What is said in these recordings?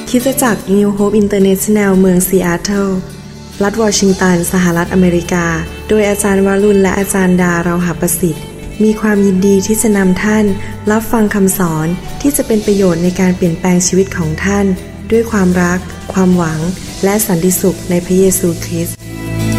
คริสตจักร New Hope International เมืองซีแอตเทิลรัฐวอชิงตันสหรัฐอเมริกาโดยอาจารย์วรุณและอาจารย์ดาเราหประสิทธิ์มีความยินดีที่จะนำท่านรับฟังคำสอนที่จะเป็นประโยชน์ในการเปลี่ยนแปลงชีวิตของท่านด้วยความรักความหวังและสันติสุขในพระเยซูคริสต์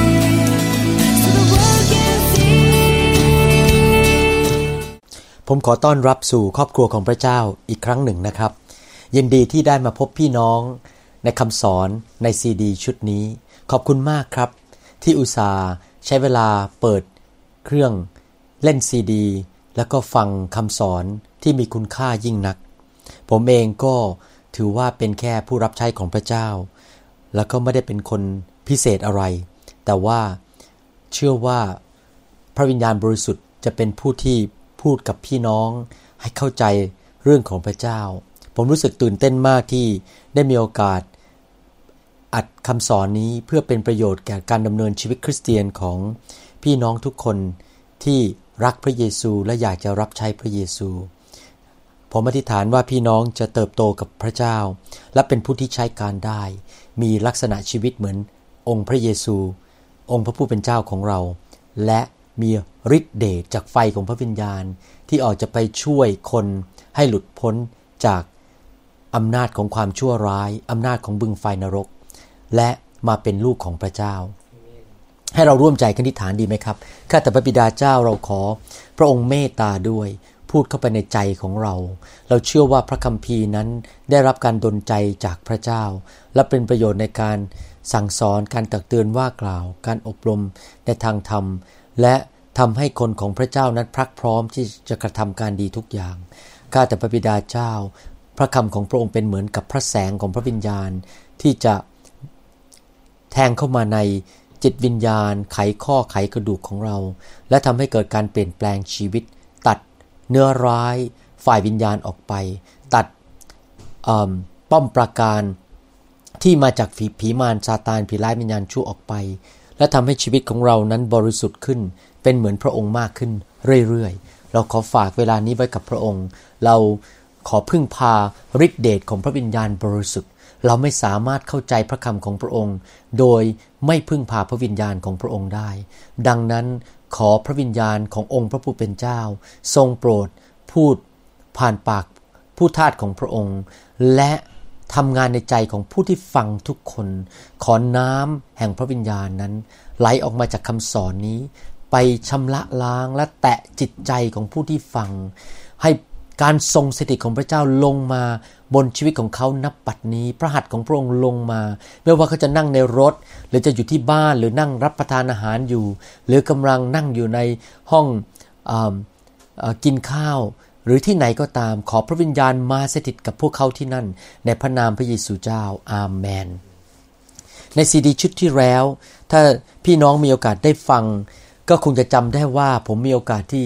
ผมขอต้อนรับสู่ครอบครัวของพระเจ้าอีกครั้งหนึ่งนะครับยินดีที่ได้มาพบพี่น้องในคำสอนในซีดีชุดนี้ขอบคุณมากครับที่อุตส่าห์ใช้เวลาเปิดเครื่องเล่นซีดีแล้วก็ฟังคำสอนที่มีคุณค่ายิ่งนักผมเองก็ถือว่าเป็นแค่ผู้รับใช้ของพระเจ้าแล้วก็ไม่ได้เป็นคนพิเศษอะไรแต่ว่าเชื่อว่าพระวิญญาณบริสุทธิ์จะเป็นผู้ที่พูดกับพี่น้องให้เข้าใจเรื่องของพระเจ้าผมรู้สึกตื่นเต้นมากที่ได้มีโอกาสอัดคำสอนนี้เพื่อเป็นประโยชน์แก่การดำเนินชีวิตคริสเตียนของพี่น้องทุกคนที่รักพระเยซูและอยากจะรับใช้พระเยซูผมอธิษฐานว่าพี่น้องจะเติบโตกับพระเจ้าและเป็นผู้ที่ใช้การได้มีลักษณะชีวิตเหมือนองค์พระเยซูองค์พระผู้เป็นเจ้าของเราและมีฤทธิ์เดชจากไฟของพระวิญญาณที่ออกจะไปช่วยคนให้หลุดพ้นจากอำนาจของความชั่วร้ายอำนาจของบึงไฟนรกและมาเป็นลูกของพระเจ้า ให้เราร่วมใจกันอธิษฐานดีไหมครับข้าแต่พระบิดาเจ้าเราขอพระองค์เมตตาด้วยพูดเข้าไปในใจของเราเราเชื่อว่าพระคัมภีร์นั้นได้รับการดลใจจากพระเจ้าและเป็นประโยชน์ในการสั่งสอนการตักเตือนว่ากล่าวการอบรมในทางธรรมและทำให้คนของพระเจ้านั้นพรักพร้อมที่จะกระทำการดีทุกอย่างข้าแต่พระบิดาเจ้าพระคำของพระองค์เป็นเหมือนกับพระแสงของพระวิญญาณที่จะแทงเข้ามาในจิตวิญญาณไขข้อไขกระดูกของเราและทำให้เกิดการเปลี่ยนแปลงชีวิตตัดเนื้อร้ายฝ่ายวิญญาณออกไปตัดป้อมปราการที่มาจากผีมารซาตานผีร้ายวิญญาณชั่วออกไปและทำให้ชีวิตของเรานั้นบริสุทธิ์ขึ้นเป็นเหมือนพระองค์มากขึ้นเรื่อยๆเราขอฝากเวลานี้ไว้กับพระองค์เราขอพึ่งพาฤทธิเดชของพระวิญญาณบริสุทธิ์เราไม่สามารถเข้าใจพระคำของพระองค์โดยไม่พึ่งพาพระวิญญาณของพระองค์ได้ดังนั้นขอพระวิญญาณขององค์พระผู้เป็นเจ้าทรงโปรดพูดผ่านปากผู้ทาสของพระองค์และทำงานในใจของผู้ที่ฟังทุกคนขอน้ำแห่งพระวิญญาณนั้นไหลออกมาจากคำสอนนี้ไปชำระล้างและแตะจิตใจของผู้ที่ฟังให้การทรงสถิตของพระเจ้าลงมาบนชีวิตของเขานับบัดนี้พระหัตถ์ของพระองค์ลงมาไม่ว่าเขาจะนั่งในรถหรือจะอยู่ที่บ้านหรือนั่งรับประทานอาหารอยู่หรือกำลังนั่งอยู่ในห้องกินข้าวหรือที่ไหนก็ตามขอพระวิญญาณมาสถิตกับพวกเขาที่นั่นในพระนามพระเยซูเจ้าอาเมนในซีดีชุดที่แล้วถ้าพี่น้องมีโอกาสได้ฟังก็คงจะจำได้ว่าผมมีโอกาสที่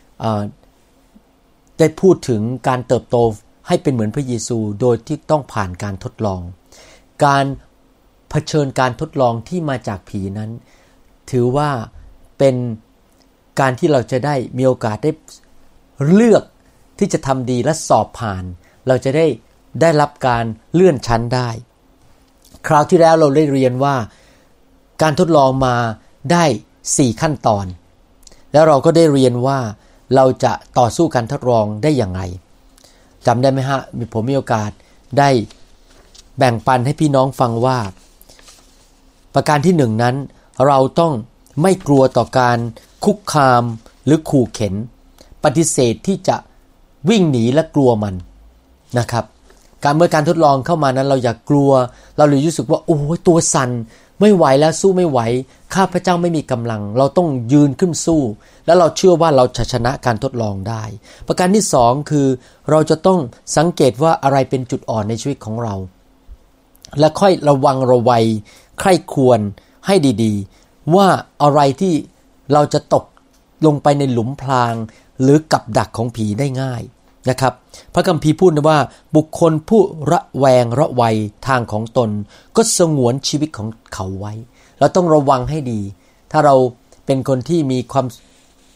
ได้พูดถึงการเติบโตให้เป็นเหมือนพระเยซูโดยที่ต้องผ่านการทดลองการเผชิญการทดลองที่มาจากผีนั้นถือว่าเป็นการที่เราจะได้มีโอกาสได้เลือกที่จะทำดีและสอบผ่านเราจะได้รับการเลื่อนชั้นได้คราวที่แล้วเราได้เรียนว่าการทดลองมาได้4ขั้นตอนแล้วเราก็ได้เรียนว่าเราจะต่อสู้การทดลองได้อย่างไรจำได้ไหมฮะผมมีโอกาสได้แบ่งปันให้พี่น้องฟังว่าประการที่1นั้นเราต้องไม่กลัวต่อการคุกคามหรือขู่เข็นปฏิเสธที่จะวิ่งหนีและกลัวมันนะครับเมื่อการทดลองเข้ามานั้นเราอย่ากลัวเราเลยรู้สึกว่าโอ้ยตัวสั่นไม่ไหวแล้วสู้ไม่ไหวข้าพเจ้าไม่มีกำลังเราต้องยืนขึ้นสู้แล้วเราเชื่อว่าเราจะชนะการทดลองได้ประการที่2คือเราจะต้องสังเกตว่าอะไรเป็นจุดอ่อนในชีวิตของเราและค่อยระวังระวัยใคร่ควรให้ดีๆว่าอะไรที่เราจะตกลงไปในหลุมพรางหรือกับดักของผีได้ง่ายนะครับพระคัมภีร์พูดว่าบุคคลผู้ระแวงระวัยทางของตนก็สงวนชีวิตของเขาไว้เราต้องระวังให้ดีถ้าเราเป็นคนที่มีความ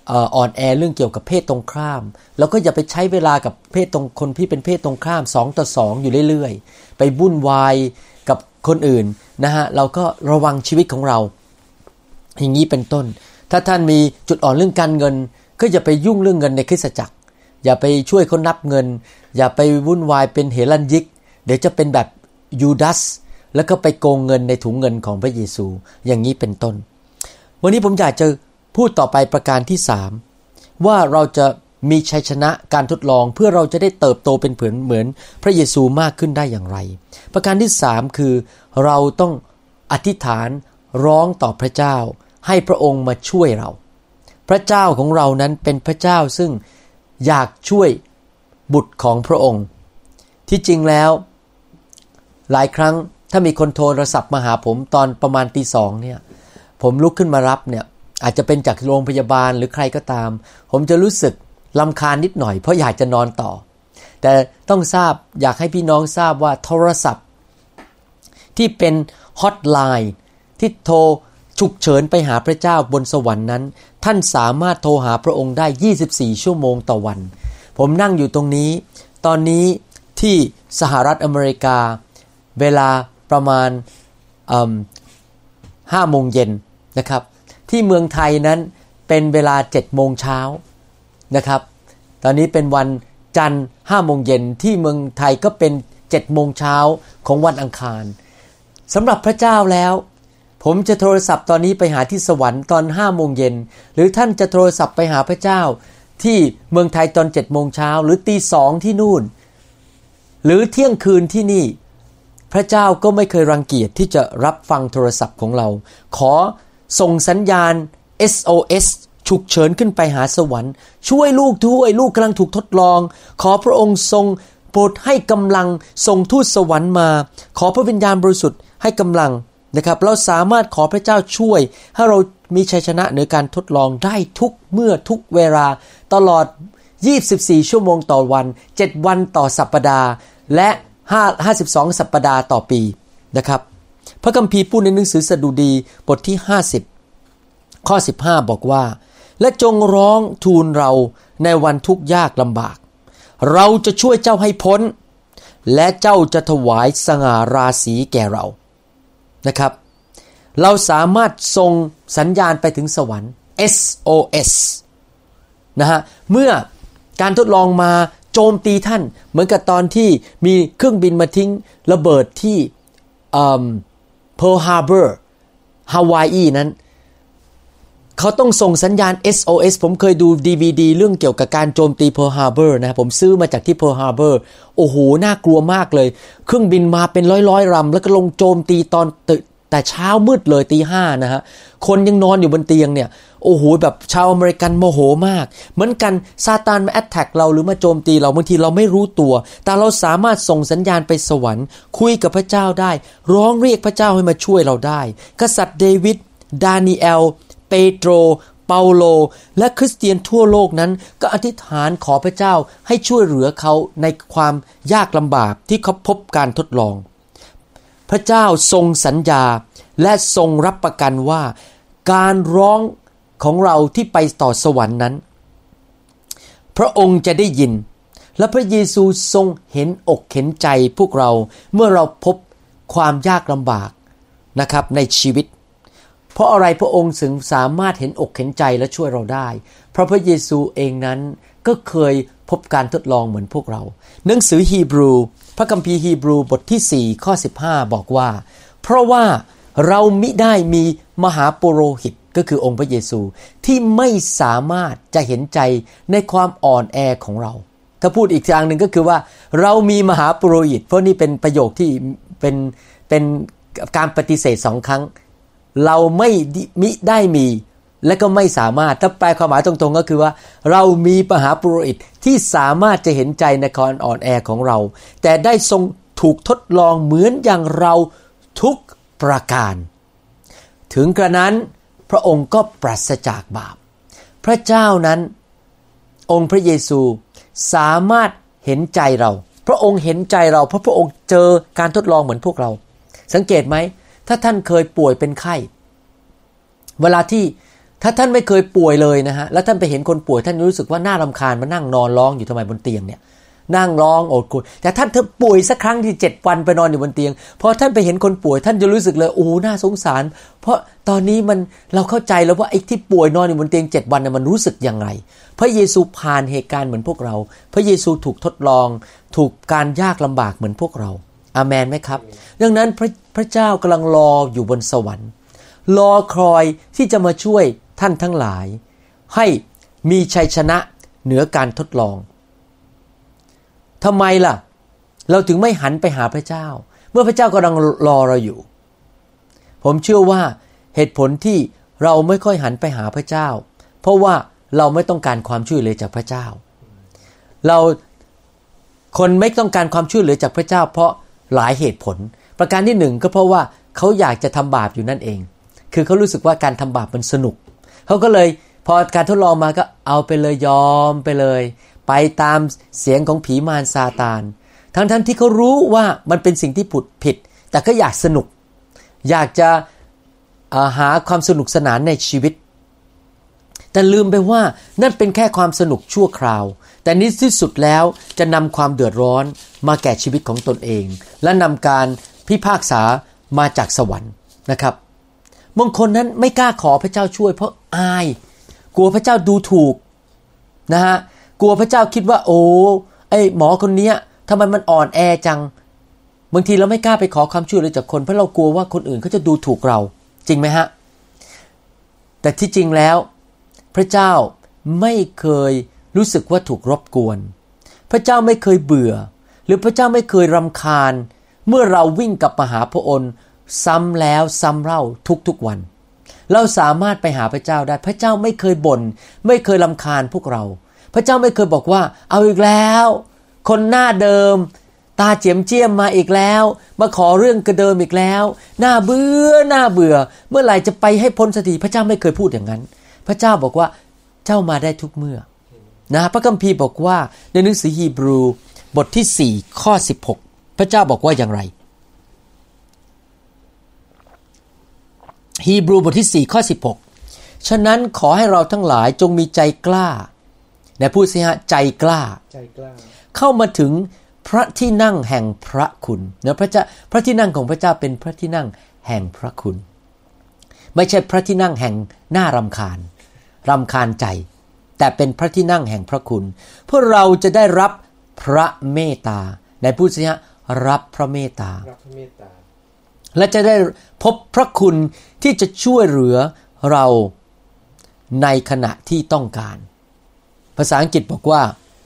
อ่อนแอเรื่องเกี่ยวกับเพศตรงข้ามแล้วก็อย่าไปใช้เวลากับเพศตรงคนที่เป็นเพศตรงข้าม2 ต่อ 2อยู่เรื่อยๆไปวุ่นวายกับคนอื่นนะฮะเราก็ระวังชีวิตของเราอย่างนี้เป็นต้นถ้าท่านมีจุดอ่อนเรื่องการเงินก็อย่าไปยุ่งเรื่องเงินในคริสตจักรอย่าไปช่วยเขานับเงินอย่าไปวุ่นวายเป็นเหรัญญิกเดี๋ยวจะเป็นแบบยูดาสแล้วก็ไปโกงเงินในถุงเงินของพระเยซูอย่างนี้เป็นต้นวันนี้ผมอยากจะพูดต่อไปประการที่3ว่าเราจะมีชัยชนะการทดลองเพื่อเราจะได้เติบโตเป็นเหมือนพระเยซูมากขึ้นได้อย่างไรประการที่3คือเราต้องอธิษฐานร้องต่อพระเจ้าให้พระองค์มาช่วยเราพระเจ้าของเรานั้นเป็นพระเจ้าซึ่งอยากช่วยบุตรของพระองค์ที่จริงแล้วหลายครั้งถ้ามีคนโทรศัพท์มาหาผมตอนประมาณตี 2เนี่ยผมลุกขึ้นมารับเนี่ยอาจจะเป็นจากโรงพยาบาลหรือใครก็ตามผมจะรู้สึกรำคาญนิดหน่อยเพราะอยากจะนอนต่อแต่ต้องทราบอยากให้พี่น้องทราบว่าโทรศัพท์ที่เป็นฮอตไลน์ที่โทรฉุกเฉินไปหาพระเจ้าบนสวรรค์นั้นท่านสามารถโทรหาพระองค์ได้24ชั่วโมงต่อวันผมนั่งอยู่ตรงนี้ตอนนี้ที่สหรัฐอเมริกาเวลาประมาณ5 โมงเย็นนะครับที่เมืองไทยนั้นเป็นเวลา7 โมงเช้านะครับตอนนี้เป็นวันจันทร์5 โมงเย็นที่เมืองไทยก็เป็น7 โมงเช้าของวันอังคารสำหรับพระเจ้าแล้วผมจะโทรศัพท์ตอนนี้ไปหาที่สวรรค์ตอน5 โมงเย็นหรือท่านจะโทรศัพท์ไปหาพระเจ้าที่เมืองไทยตอน7 โมงเช้าหรือตี 2ที่นู่นหรือเที่ยงคืนที่นี่พระเจ้าก็ไม่เคยรังเกียจที่จะรับฟังโทรศัพท์ของเราขอส่งสัญญาณ SOS ฉุกเฉินขึ้นไปหาสวรรค์ช่วยลูกด้วยลูกกำลังถูกทดลองขอพระองค์ทรงโปรดให้กำลังส่งทูตสวรรค์มาขอพระวิญญาณบริสุทธิ์ให้กำลังนะครับเราสามารถขอพระเจ้าช่วยให้เรามีชัยชนะในการทดลองได้ทุกเมื่อทุกเวลาตลอด24ชั่วโมงต่อวัน7วันต่อสัปดาห์และ52สัปดาห์ต่อปีนะครับพระคัมภีร์พูดในหนังสือสดุดีบทที่50ข้อ15บอกว่าและจงร้องทูลเราในวันทุกข์ยากลำบากเราจะช่วยเจ้าให้พ้นและเจ้าจะถวายสง่าราศีแก่เรานะครับเราสามารถส่งสัญญาณไปถึงสวรรค์ SOS นะฮะเมื่อการทดลองมาโจมตีท่านเหมือนกับตอนที่มีเครื่องบินมาทิ้งระเบิดที่Pearl Harbor ฮาวายนั้นเขาต้องส่งสัญญาณ SOS ผมเคยดู DVD เรื่องเกี่ยวกับการโจมตี Pearl Harbor นะผมซื้อมาจากที่ Pearl Harbor โอ้โหน่ากลัวมากเลยเครื่องบินมาเป็นร้อยๆลำแล้วก็ลงโจมตีตอนแต่เช้ามืดเลยตี 5นะฮะคนยังนอนอยู่บนเตียงเนี่ยโอ้โหแบบชาวอเมริกันโมโหมากเหมือนกันซาตานมาแอทแทคเราหรือมาโจมตีเราบางทีเราไม่รู้ตัวแต่เราสามารถส่งสัญญาณไปสวรรค์คุยกับพระเจ้าได้ร้องเรียกพระเจ้าให้มาช่วยเราได้กษัตริย์เดวิดดานีเอลเปโตรเปาโลและคริสเตียนทั่วโลกนั้นก็อธิษฐานขอพระเจ้าให้ช่วยเหลือเขาในความยากลำบากที่เขาพบการทดลองพระเจ้าทรงสัญญาและทรงรับประกันว่าการร้องของเราที่ไปต่อสวรรค์นั้นพระองค์จะได้ยินและพระเยซูทรงเห็นอกเห็นใจพวกเราเมื่อเราพบความยากลำบากนะครับในชีวิตเพราะอะไรพระองค์ถึงสามารถเห็นอกเห็นใจและช่วยเราได้เพราะพระเยซูเองนั้นก็เคยพบการทดลองเหมือนพวกเราหนังสือฮีบรูพระคัมภีร์ฮีบรูบทที่4ข้อ15บอกว่าเพราะว่าเรามิได้มีมหาปุโรหิตก็คือองค์พระเยซูที่ไม่สามารถจะเห็นใจในความอ่อนแอของเราถ้าพูดอีกอย่างหนึ่งก็คือว่าเรามีมหาปุโรหิตเพราะนี่เป็นประโยคที่เป็นการปฏิเสธ2ครั้งเรามิได้มีและก็ไม่สามารถถ้าแปลความหมายตรงๆก็คือว่าเรามีมหาปุโรหิตที่สามารถจะเห็นใจในความอ่อนแอของเราแต่ได้ทรงถูกทดลองเหมือนอย่างเราทุกประการถึงกระนั้นพระองค์ก็ปราศจากบาปพระเจ้านั้นองค์พระเยซูสามารถเห็นใจเราพระองค์เห็นใจเราเพราะพระองค์เจอการทดลองเหมือนพวกเราสังเกตไหมถ้าท่านเคยป่วยเป็นไข้เวลาที่ถ้าท่านไม่เคยป่วยเลยนะฮะแล้วท่านไปเห็นคนป่วยท่านรู้สึกว่าน่ารำคาญมานั่งนอนร้องอยู่ทำไมบนเตียงเนี่ยนั่งร้องโอดครวญแต่ท่านป่วยสักครั้งที่7 วันไปนอนอยู่บนเตียงพอท่านไปเห็นคนป่วยท่านจะรู้สึกเลยโอ้น่าสงสารเพราะตอนนี้เราเข้าใจแล้วว่าไอ้ที่ป่วยนอนอยู่บนเตียง7 วันเนี่ยมันรู้สึกยังไงพระเยซูผ่านเหตุการณ์เหมือนพวกเราพระเยซูถูกทดลองถูกการยากลำบากเหมือนพวกเราอาเมนไหมครับดังนั้นพระเจ้ากำลังรออยู่บนสวรรค์รอคอยที่จะมาช่วยท่านทั้งหลายให้มีชัยชนะเหนือการทดลองทำไมล่ะเราถึงไม่หันไปหาพระเจ้าเมื่อพระเจ้ากำลังรอเราอยู่ผมเชื่อว่าเหตุผลที่เราไม่ค่อยหันไปหาพระเจ้าเพราะว่าเราไม่ต้องการความช่วยเหลือจากพระเจ้าคนไม่ต้องการความช่วยเหลือจากพระเจ้าเพราะหลายเหตุผลประการที่1ก็เพราะว่าเขาอยากจะทำบาปอยู่นั่นเองคือเขารู้สึกว่าการทำบาปมันสนุกเขาก็เลยพอการทดลองมาก็เอาไปเลยยอมไปเลยไปตามเสียงของผีมารซาตานทั้งที่เขารู้ว่ามันเป็นสิ่งที่ผิดแต่ก็อยากสนุกอยากจะหาความสนุกสนานในชีวิตแต่ลืมไปว่านั่นเป็นแค่ความสนุกชั่วคราวแต่ในที่สุดแล้วจะนำความเดือดร้อนมาแก่ชีวิตของตนเองและนำการพิพากษามาจากสวรรค์นะครับบางคนนั้นไม่กล้าขอพระเจ้าช่วยเพราะอายกลัวพระเจ้าดูถูกนะฮะกลัวพระเจ้าคิดว่าโอ้ไอ้หมอคนนี้ทำไมมันอ่อนแอจังบางทีเราไม่กล้าไปขอความช่วยเหลือจากคนเพราะเรากลัวว่าคนอื่นเขาจะดูถูกเราจริงไหมฮะแต่ที่จริงแล้วพระเจ้าไม่เคยรู้สึกว่าถูกรบกวนพระเจ้าไม่เคยเบื่อหรือพระเจ้าไม่เคยรำคาญเมื่อเราวิ่งกลับมาหาพระองค์ซ้ำแล้วซ้ำเล่าทุกๆวันเราสามารถไปหาพระเจ้าได้พระเจ้าไม่เคยบ่นไม่เคยรำคาญพวกเราพระเจ้าไม่เคยบอกว่าเอาอีกแล้วคนหน้าเดิมตาเจียมเจียมมาอีกแล้วมาขอเรื่องกระเดิมอีกแล้วน่าเบื่อเมื่อไหร่จะไปให้พ้นสักทีพระเจ้าไม่เคยพูดอย่างนั้นพระเจ้าบอกว่าเจ้ามาได้ทุกเมื่อนะพระคัมภีร์บอกว่าในหนังสือฮีบรูบทที่4ข้อ16พระเจ้าบอกว่าอย่างไรฮีบรูบทที่4ข้อ16ฉะนั้นขอให้เราทั้งหลายจงมีใจกล้านะพูดสิฮะใจกล้าเข้ามาถึงพระที่นั่งแห่งพระคุณนะพระที่นั่งของพระเจ้าเป็นพระที่นั่งแห่งพระคุณไม่ใช่พระที่นั่งแห่งน่ารำคาญใจแต่เป็นพระที่นั่งแห่งพระคุณเพื่อเราจะได้รับพระเมตตาในพูดสิฮะรับพระเมตตาและจะได้พบพระคุณที่จะช่วยเหลือเราในขณะที่ต้องการภาษาอังกฤษบอกว่า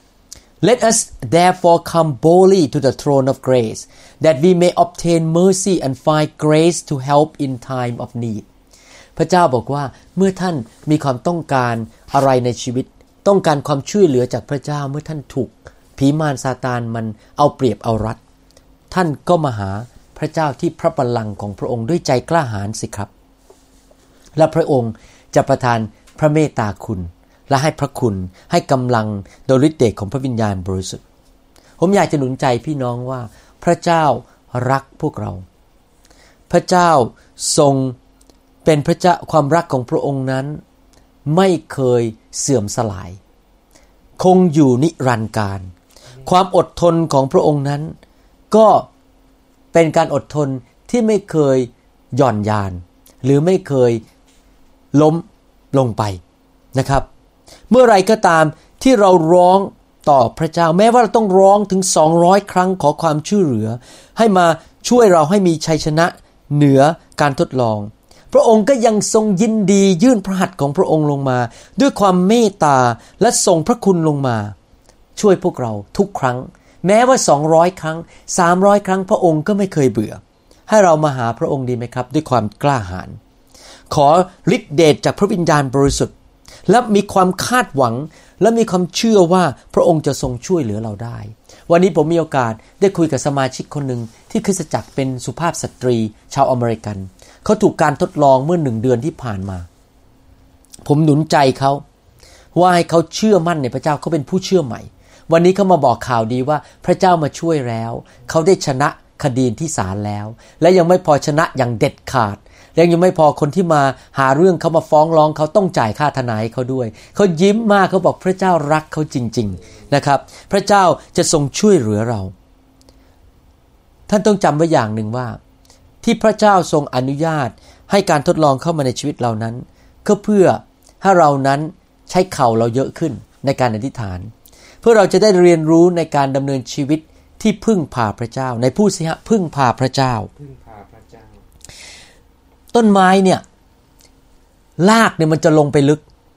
Let us therefore come boldly to the throne of grace that we may obtain mercy and find grace to help in time of need พระเจ้าบอกว่าเมื่อท่านมีความต้องการอะไรในชีวิตต้องการความช่วยเหลือจากพระเจ้าเมื่อท่านถูกผีมารซาตานมันเอาเปรียบเอารัดท่านก็มาหาพระเจ้าที่พระบัลลังก์ของพระองค์ด้วยใจกล้าหาญสิครับและพระองค์จะประทานพระเมตตาคุณและให้พระคุณให้กำลังโดยฤทธิ์เดชของพระวิญญาณบริสุทธิ์ผมอยากจะหนุนใจพี่น้องว่าพระเจ้ารักพวกเราพระเจ้าทรงเป็นพระเจ้าความรักของพระองค์นั้นไม่เคยเสื่อมสลายคงอยู่นิรันดร์กาลความอดทนของพระองค์นั้นก็เป็นการอดทนที่ไม่เคยหย่อนยานหรือไม่เคยล้มลงไปนะครับเมื่อไรก็ตามที่เราร้องต่อพระเจ้าแม้ว่าเราต้องร้องถึง200ครั้งขอความช่วยเหลือให้มาช่วยเราให้มีชัยชนะเหนือการทดลองพระองค์ก็ยังทรงยินดียื่นพระหัตถ์ของพระองค์ลงมาด้วยความเมตตาและทรงพระคุณลงมาช่วยพวกเราทุกครั้งแม้ว่า200ครั้ง300ครั้งพระองค์ก็ไม่เคยเบื่อให้เรามาหาพระองค์ดีไหมครับด้วยความกล้าหาญขอฤทธิ์เดชจากพระวิญญาณบริสุทธิ์และมีความคาดหวังและมีความเชื่อว่าพระองค์จะทรงช่วยเหลือเราได้วันนี้ผมมีโอกาสได้คุยกับสมาชิกคนหนึ่งที่คริสตจักรเป็นสุภาพสตรีชาวอเมริกันเขาถูกการทดลองเมื่อ1 เดือนที่ผ่านมาผมหนุนใจเขาว่าให้เขาเชื่อมั่นในพระเจ้าเขาเป็นผู้เชื่อใหม่วันนี้เขามาบอกข่าวดีว่าพระเจ้ามาช่วยแล้วเขาได้ชนะคดีที่ศาลแล้วและยังไม่พอชนะอย่างเด็ดขาดยังไม่พอคนที่มาหาเรื่องเขามาฟ้องร้องเขาต้องจ่ายค่าทนายเขาด้วยเขายิ้มมากเขาบอกพระเจ้ารักเขาจริงๆนะครับพระเจ้าจะทรงช่วยเหลือเราท่านต้องจำไว้อย่างหนึ่งว่าที่พระเจ้าทรงอนุญาตให้การทดลองเข้ามาในชีวิตเรานั้นก็เพื่อให้เรานั้นใช้เข่าเราเยอะขึ้นในการอธิษฐานเพื่อเราจะได้เรียนรู้ในการดำเนินชีวิตที่พึ่งพาพระเจ้าในพูดสิฮะพึ่งพาพระเจ้าต้นไม้เนี่ยรากเนี่ยมันจะลงไปลึก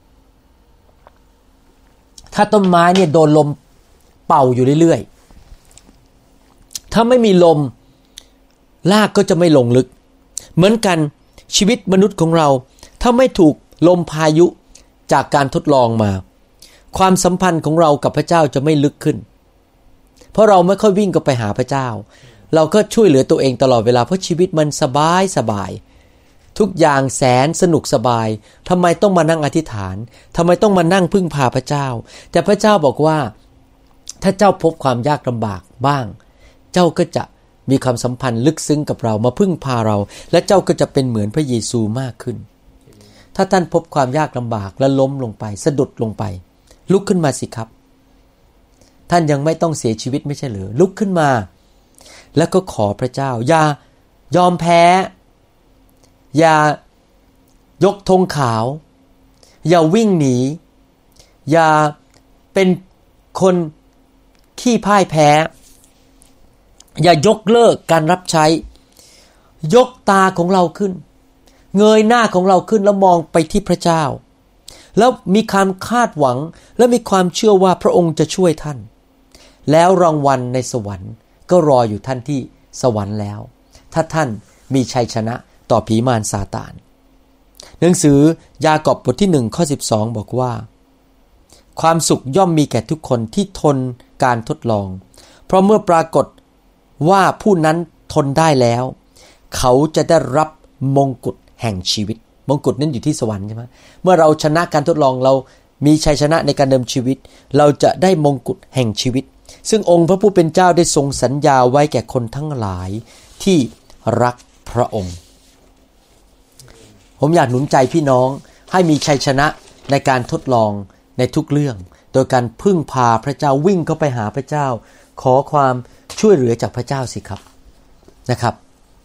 ถ้าต้นไม้เนี่ยโดนลมเป่าอยู่เรื่อยๆถ้าไม่มีลมรากก็จะไม่ลงลึกเหมือนกันชีวิตมนุษย์ของเราถ้าไม่ถูกลมพายุจากการทดลองมาความสัมพันธ์ของเรากับพระเจ้าจะไม่ลึกขึ้นเพราะเราไม่ค่อยวิ่งก็ไปหาพระเจ้าเราก็ช่วยเหลือตัวเองตลอดเวลาเพราะชีวิตมันสบายทุกอย่างแสนสนุกสบายทำไมต้องมานั่งอธิษฐานทำไมต้องมานั่งพึ่งพาพระเจ้าแต่พระเจ้าบอกว่าถ้าเจ้าพบความยากลำบากบ้างเจ้าก็จะมีความสัมพันธ์ลึกซึ้งกับเรามาพึ่งพาเราและเจ้าก็จะเป็นเหมือนพระเยซูมากขึ้นถ้าท่านพบความยากลำบากและล้มลงไปสะดุดลงไปลุกขึ้นมาสิครับท่านยังไม่ต้องเสียชีวิตไม่ใช่หรือลุกขึ้นมาแล้วก็ขอพระเจ้าอย่ายอมแพ้อย่ายกธงขาวอย่าวิ่งหนีอย่าเป็นคนขี้พ่ายแพ้อย่ายกเลิกการรับใช้ยกตาของเราขึ้นเงยหน้าของเราขึ้นแล้วมองไปที่พระเจ้าแล้วมีความคาดหวังและมีความเชื่อว่าพระองค์จะช่วยท่านแล้วรางวัลในสวรรค์ก็รออยู่ท่านที่สวรรค์แล้วถ้าท่านมีชัยชนะต่อผีมารซาตานหนังสือยากอบบทที่1ข้อ12บอกว่าความสุขย่อมมีแก่ทุกคนที่ทนการทดลองเพราะเมื่อปรากฏว่าผู้นั้นทนได้แล้วเขาจะได้รับมงกุฎแห่งชีวิตมงกุฎนั้นอยู่ที่สวรรค์ใช่ไหมเมื่อเราชนะการทดลองเรามีชัยชนะในการดำเนินชีวิตเราจะได้มงกุฎแห่งชีวิตซึ่งองค์พระผู้เป็นเจ้าได้ทรงสัญญาไว้แก่คนทั้งหลายที่รักพระองค์ผมอยากหนุนใจพี่น้องให้มีชัยชนะในการทดลองในทุกเรื่องโดยการพึ่งพาพระเจ้าวิ่งเข้าไปหาพระเจ้าขอความช่วยเหลือจากพระเจ้าสิครับนะครับ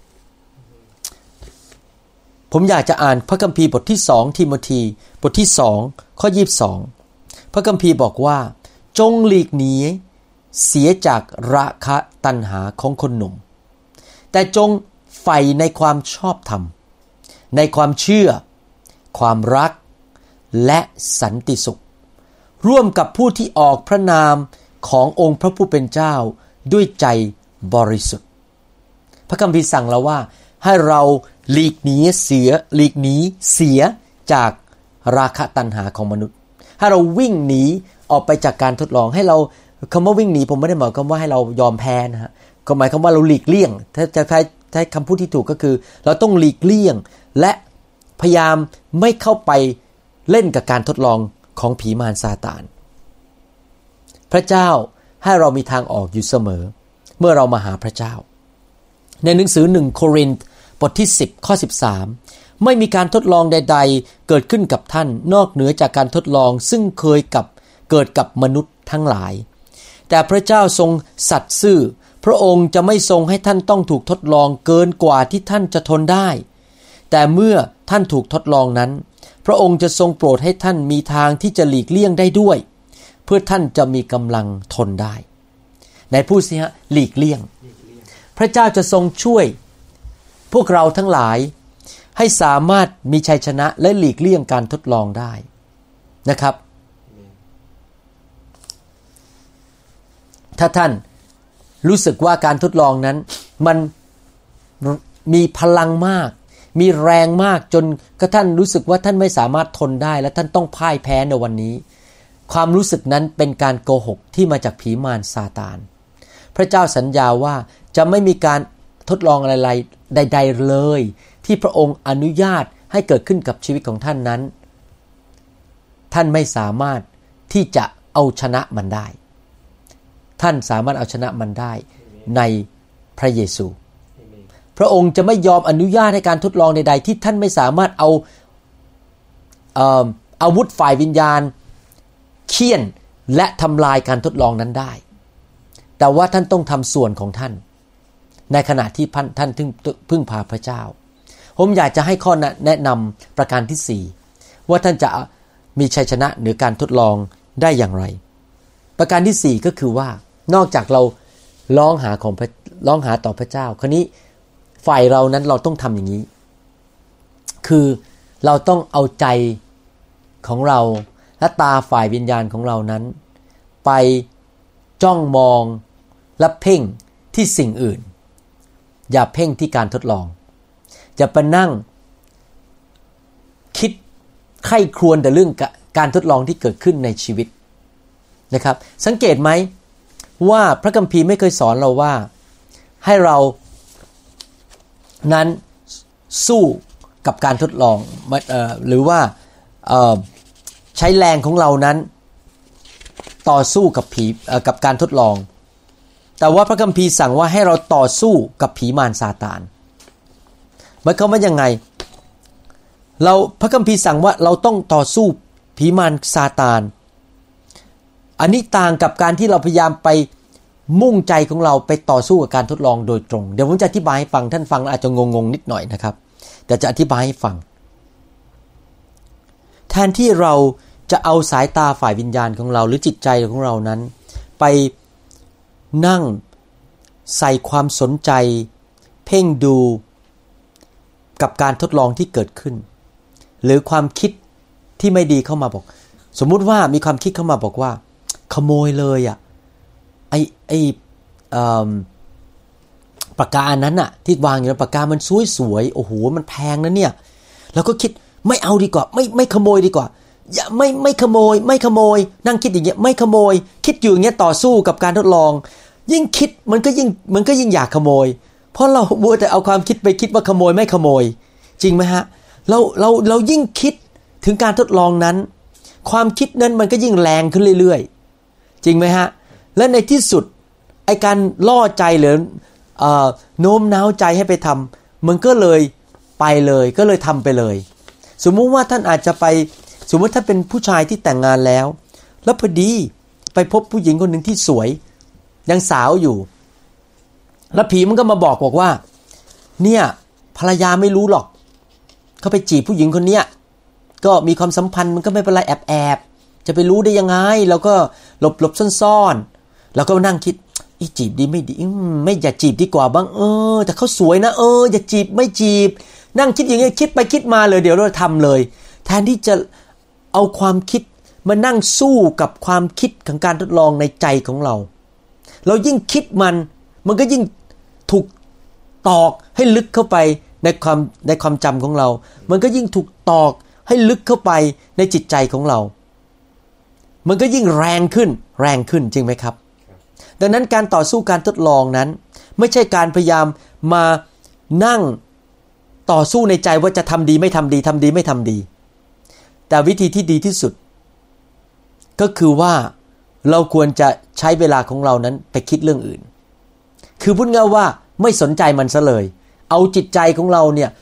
ผมอยากจะอ่านพระคัมภีร์บทที่2ทิโมธีบทที่2ข้อ22พระคัมภีร์บอกว่าจงหลีกหนีเสียจากราคะตัณหาของคนหนุ่มแต่จงใฝ่ในความชอบธรรมในความเชื่อความรักและสันติสุขร่วมกับผู้ที่ออกพระนามขององค์พระผู้เป็นเจ้าด้วยใจบริสุทธิ์พระคัมภีร์สั่งเราว่าให้เราหลีกหนีเสียจากราคะตัณหาของมนุษย์ให้เราวิ่งหนีออกไปจากการทดลองให้เราคำว่าวิ่งหนีผมไม่ได้หมายความว่าให้เรายอมแพ้นะฮะก็หมายความว่าเราหลีกเลี่ยงถ้าจะใช้คำพูดที่ถูกก็คือเราต้องหลีกเลี่ยงและพยายามไม่เข้าไปเล่นกับการทดลองของผีมารซาตานพระเจ้าให้เรามีทางออกอยู่เสมอเมื่อเรามาหาพระเจ้าในหนังสือ1โครินธ์บทที่10ข้อ13ไม่มีการทดลองใดๆเกิดขึ้นกับท่านนอกเหนือจากการทดลองซึ่งเคยเกิดกับมนุษย์ทั้งหลายแต่พระเจ้าทรงสัตย์ซื่อพระองค์จะไม่ทรงให้ท่านต้องถูกทดลองเกินกว่าที่ท่านจะทนได้แต่เมื่อท่านถูกทดลองนั้นพระองค์จะทรงโปรดให้ท่านมีทางที่จะหลีกเลี่ยงได้ด้วยเพื่อท่านจะมีกำลังทนได้ในพูดสิฮะหลีกเลี่ยงพระเจ้าจะทรงช่วยพวกเราทั้งหลายให้สามารถมีชัยชนะและหลีกเลี่ยงการทดลองได้นะครับถ้าท่านรู้สึกว่าการทดลองนั้นมันมีพลังมากมีแรงมากจนกระทั่งรู้สึกว่าท่านไม่สามารถทนได้และท่านต้องพ่ายแพ้ในวันนี้ความรู้สึกนั้นเป็นการโกหกที่มาจากผีมารซาตานพระเจ้าสัญญาว่าจะไม่มีการทดลองอะไรใดๆเลยที่พระองค์อนุญาตให้เกิดขึ้นกับชีวิตของท่านนั้นท่านไม่สามารถที่จะเอาชนะมันได้ท่านสามารถเอาชนะมันได้ในพระเยซูพระองค์จะไม่ยอมอนุญาตให้การทดลองใดๆที่ท่านไม่สามารถเอาอาวุธฝ่ายวิญญาณเฆี่ยนและทำลายการทดลองนั้นได้แต่ว่าท่านต้องทำส่วนของท่านในขณะที่ท่านพึ่งพาพระเจ้าผมอยากจะให้ข้อแนะนำประการที่4ว่าท่านจะมีชัยชนะเหนือการทดลองได้อย่างไรประการที่4ก็คือว่านอกจากเราร้องหาต่อพระเจ้าคราวนี้ฝ่ายเรานั้นเราต้องทำอย่างนี้คือเราต้องเอาใจของเราและตาฝ่ายวิญญาณของเรานั้นไปจ้องมองและเพ่งที่สิ่งอื่นอย่าเพ่งที่การทดลองอย่าไปนั่งคิดใคร่ครวญแต่เรื่องการทดลองที่เกิดขึ้นในชีวิตนะครับสังเกตไหมว่าพระคัมภีร์ไม่เคยสอนเราว่าให้เรานั้นสู้กับการทดลองหรือว่าใช้แรงของเรานั้นต่อสู้กับผีกับการทดลองแต่ว่าพระคัมภีร์สั่งว่าให้เราต่อสู้กับผีมารซาตานหมายความว่ายังไงพระคัมภีร์สั่งว่าเราต้องต่อสู้ผีมารซาตานอันนี้ต่างกับการที่เราพยายามไปมุ่งใจของเราไปต่อสู้กับการทดลองโดยตรงเดี๋ยวผมจะอธิบายให้ฟังท่านฟังอาจจะงงนิดหน่อยนะครับแต่จะอธิบายให้ฟังแทนที่เราจะเอาสายตาฝ่ายวิญญาณของเราหรือจิตใจของเรานั้นไปนั่งใส่ความสนใจเพ่งดูกับการทดลองที่เกิดขึ้นหรือความคิดที่ไม่ดีเข้ามาบอกสมมุติว่ามีความคิดเข้ามาบอกว่าขโมยเลยอ่ะปากกาอันนั้นน่ะที่วางอยู่ในปากกามันสวยๆโอ้โหมันแพงนะเนี่ยแล้วก็คิดไม่เอาดีกว่าไม่ขโมยดีกว่าอย่าไม่ขโมยนั่งคิดอย่างเงี้ยไม่ขโมยคิดอยู่อย่างเงี้ยต่อสู้กับการทดลองยิ่งคิดมันก็ยิ่งอยากขโมยเพราะเราบัวแต่เอาความคิดไปคิดว่าขโมยไม่ขโมยจริงไหมฮะเรายิ่งคิดถึงการทดลองนั้นความคิดนั้นมันก็ยิ่งแรงขึ้นเรื่อยๆจริงไหมฮะและในที่สุดไอ้การล่อใจหรือโน้มน้าวใจให้ไปทำมันก็เลยไปเลยก็เลยทำไปเลยสมมุติว่าท่านอาจจะไปสมมติถ้าเป็นผู้ชายที่แต่งงานแล้วพอดีไปพบผู้หญิงคนหนึ่งที่สวยยังสาวอยู่แล้วผีมันก็มาบอกว่าเนี่ยภรรยาไม่รู้หรอกเขาไปจีบผู้หญิงคนเนี้ยก็มีความสัมพันธ์มันก็ไม่เป็นไรแอบจะไปรู้ได้ยังไงเราก็หลบซ่อนๆแล้วก็นั่งคิดจีบดีไม่ดีไม่อย่าจีบดีกว่าบ้างแต่เขาสวยนะอย่าจีบไม่จีบนั่งคิดอย่างเงี้ยคิดไปคิดมาเลยเดี๋ยวเราทำเลยแทนที่จะเอาความคิดมานั่งสู้กับความคิดของการทดลองในใจของเรายิ่งคิดมันก็ยิ่งถูกตอกให้ลึกเข้าไปในความจำของเรามันก็ยิ่งถูกตอกให้ลึกเข้าไปในจิตใจของเรามันก็ยิ่งแรงขึ้นจริงไหมครับดังนั้นการต่อสู้การทดลองนั้นไม่ใช่การพยายามมานั่งต่อสู้ในใจว่าจะทำดีไม่ทำดีทำดีไม่ทำดีแต่วิธีที่ดีที่สุดก็คือว่าเราควรจะใช้เวลาของเรานั้นไปคิดเรื่องอื่นคือพูดง่ายว่าไม่สนใจมันซะเลยเอาจิตใจของเราเนี่ย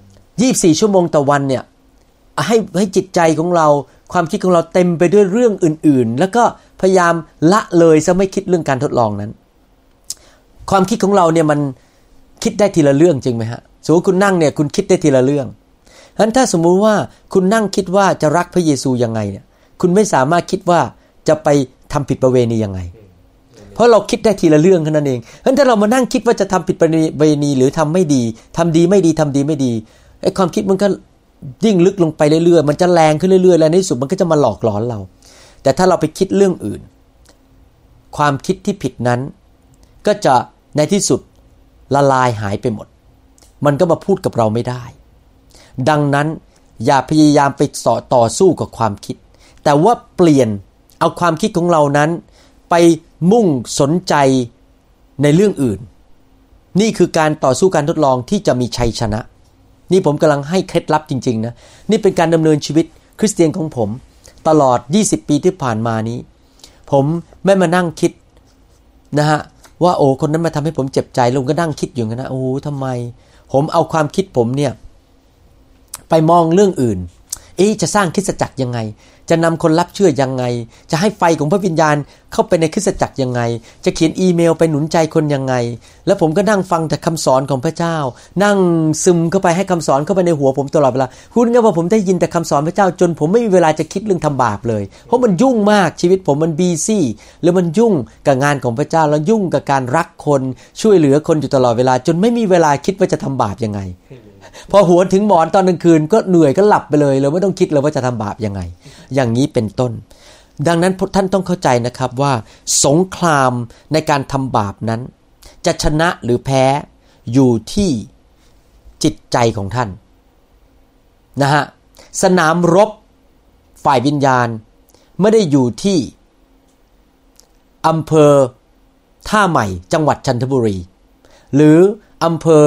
24ชั่วโมงต่อวันเนี่ยให้จิตใจของเราความคิดของเราเต็มไปด้วยเรื่องอื่นๆแล้วก็พยายามละเลยซะไม่คิดเรื่องการทดลองนั้นความคิดของเราเนี่ยมันคิดได้ทีละเรื่องจริงไหมฮะสมมติคุณนั่งเนี่ยคุณคิดได้ทีละเรื่องฉะนั้นถ้าสมมุติว่าคุณนั่งคิดว่าจะรักพระเยซูยังไงเนี่ยคุณไม่สามารถคิดว่าจะไปทำผิดประเวณียังไงเพราะเราคิดได้ทีละเรื่องแค่นั้นเองฉะนั้นถ้าเรามานั่งคิดว่าจะทำผิดประเวณีหรือทำไม่ดีทำดีไม่ดีทำดีไม่ดีไอ้ความคิดมันก็ยิ่งลึกลงไปเรื่อยๆมันจะแรงขึ้นเรื่อยๆแล้วในที่สุดมันก็จะมาหลอกหลอนเราแต่ถ้าเราไปคิดเรื่องอื่นความคิดที่ผิดนั้นก็จะในที่สุดละลายหายไปหมดมันก็มาพูดกับเราไม่ได้ดังนั้นอย่าพยายามไปต่อสู้กับความคิดแต่ว่าเปลี่ยนเอาความคิดของเรานั้นไปมุ่งสนใจในเรื่องอื่นนี่คือการต่อสู้การทดลองที่จะมีชัยชนะนี่ผมกำลังให้เคล็ดลับจริงๆนะนี่เป็นการดำเนินชีวิตคริสเตียนของผมตลอด20ปีที่ผ่านมานี้ผมไม่มานั่งคิดนะฮะว่าโอ้คนนั้นมาทำให้ผมเจ็บใจแล้วก็นั่งคิดอยู่กันนะโอ้ทำไมผมเอาความคิดผมเนี่ยไปมองเรื่องอื่นจะสร้างคริสตจักรยังไงจะนำคนรับเชื่อยังไงจะให้ไฟของพระวิญญาณเข้าไปในคริสตจักรยังไงจะเขียนอีเมลไปหนุนใจคนยังไงแล้วผมก็นั่งฟังแต่คำสอนของพระเจ้านั่งซึมเข้าไปให้คำสอนเข้าไปในหัวผมตลอดเวลาคุณก็ว่าผมได้ยินแต่คำสอนพระเจ้าจนผมไม่มีเวลาจะคิดเรื่องทำบาปเลยเพราะมันยุ่งมากชีวิตผมมันบีซี่หรือมันยุ่งกับงานของพระเจ้าแล้วยุ่งกับการรักคนช่วยเหลือคนอยู่ตลอดเวลาจนไม่มีเวลาคิดว่าจะทำบาปยังไงพอหัวถึงหมอนตอนกลางคืนก็เหนื่อยก็หลับไปเลยเราไม่ต้องคิดเลยว่าจะทำบาปยังไงอย่างนี้เป็นต้นดังนั้นท่านต้องเข้าใจนะครับว่าสงครามในการทำบาปนั้นจะชนะหรือแพ้อยู่ที่จิตใจของท่านนะฮะสนามรบฝ่ายวิญญาณไม่ได้อยู่ที่อำเภอท่าใหม่จังหวัดจันทบุรีหรืออำเภอ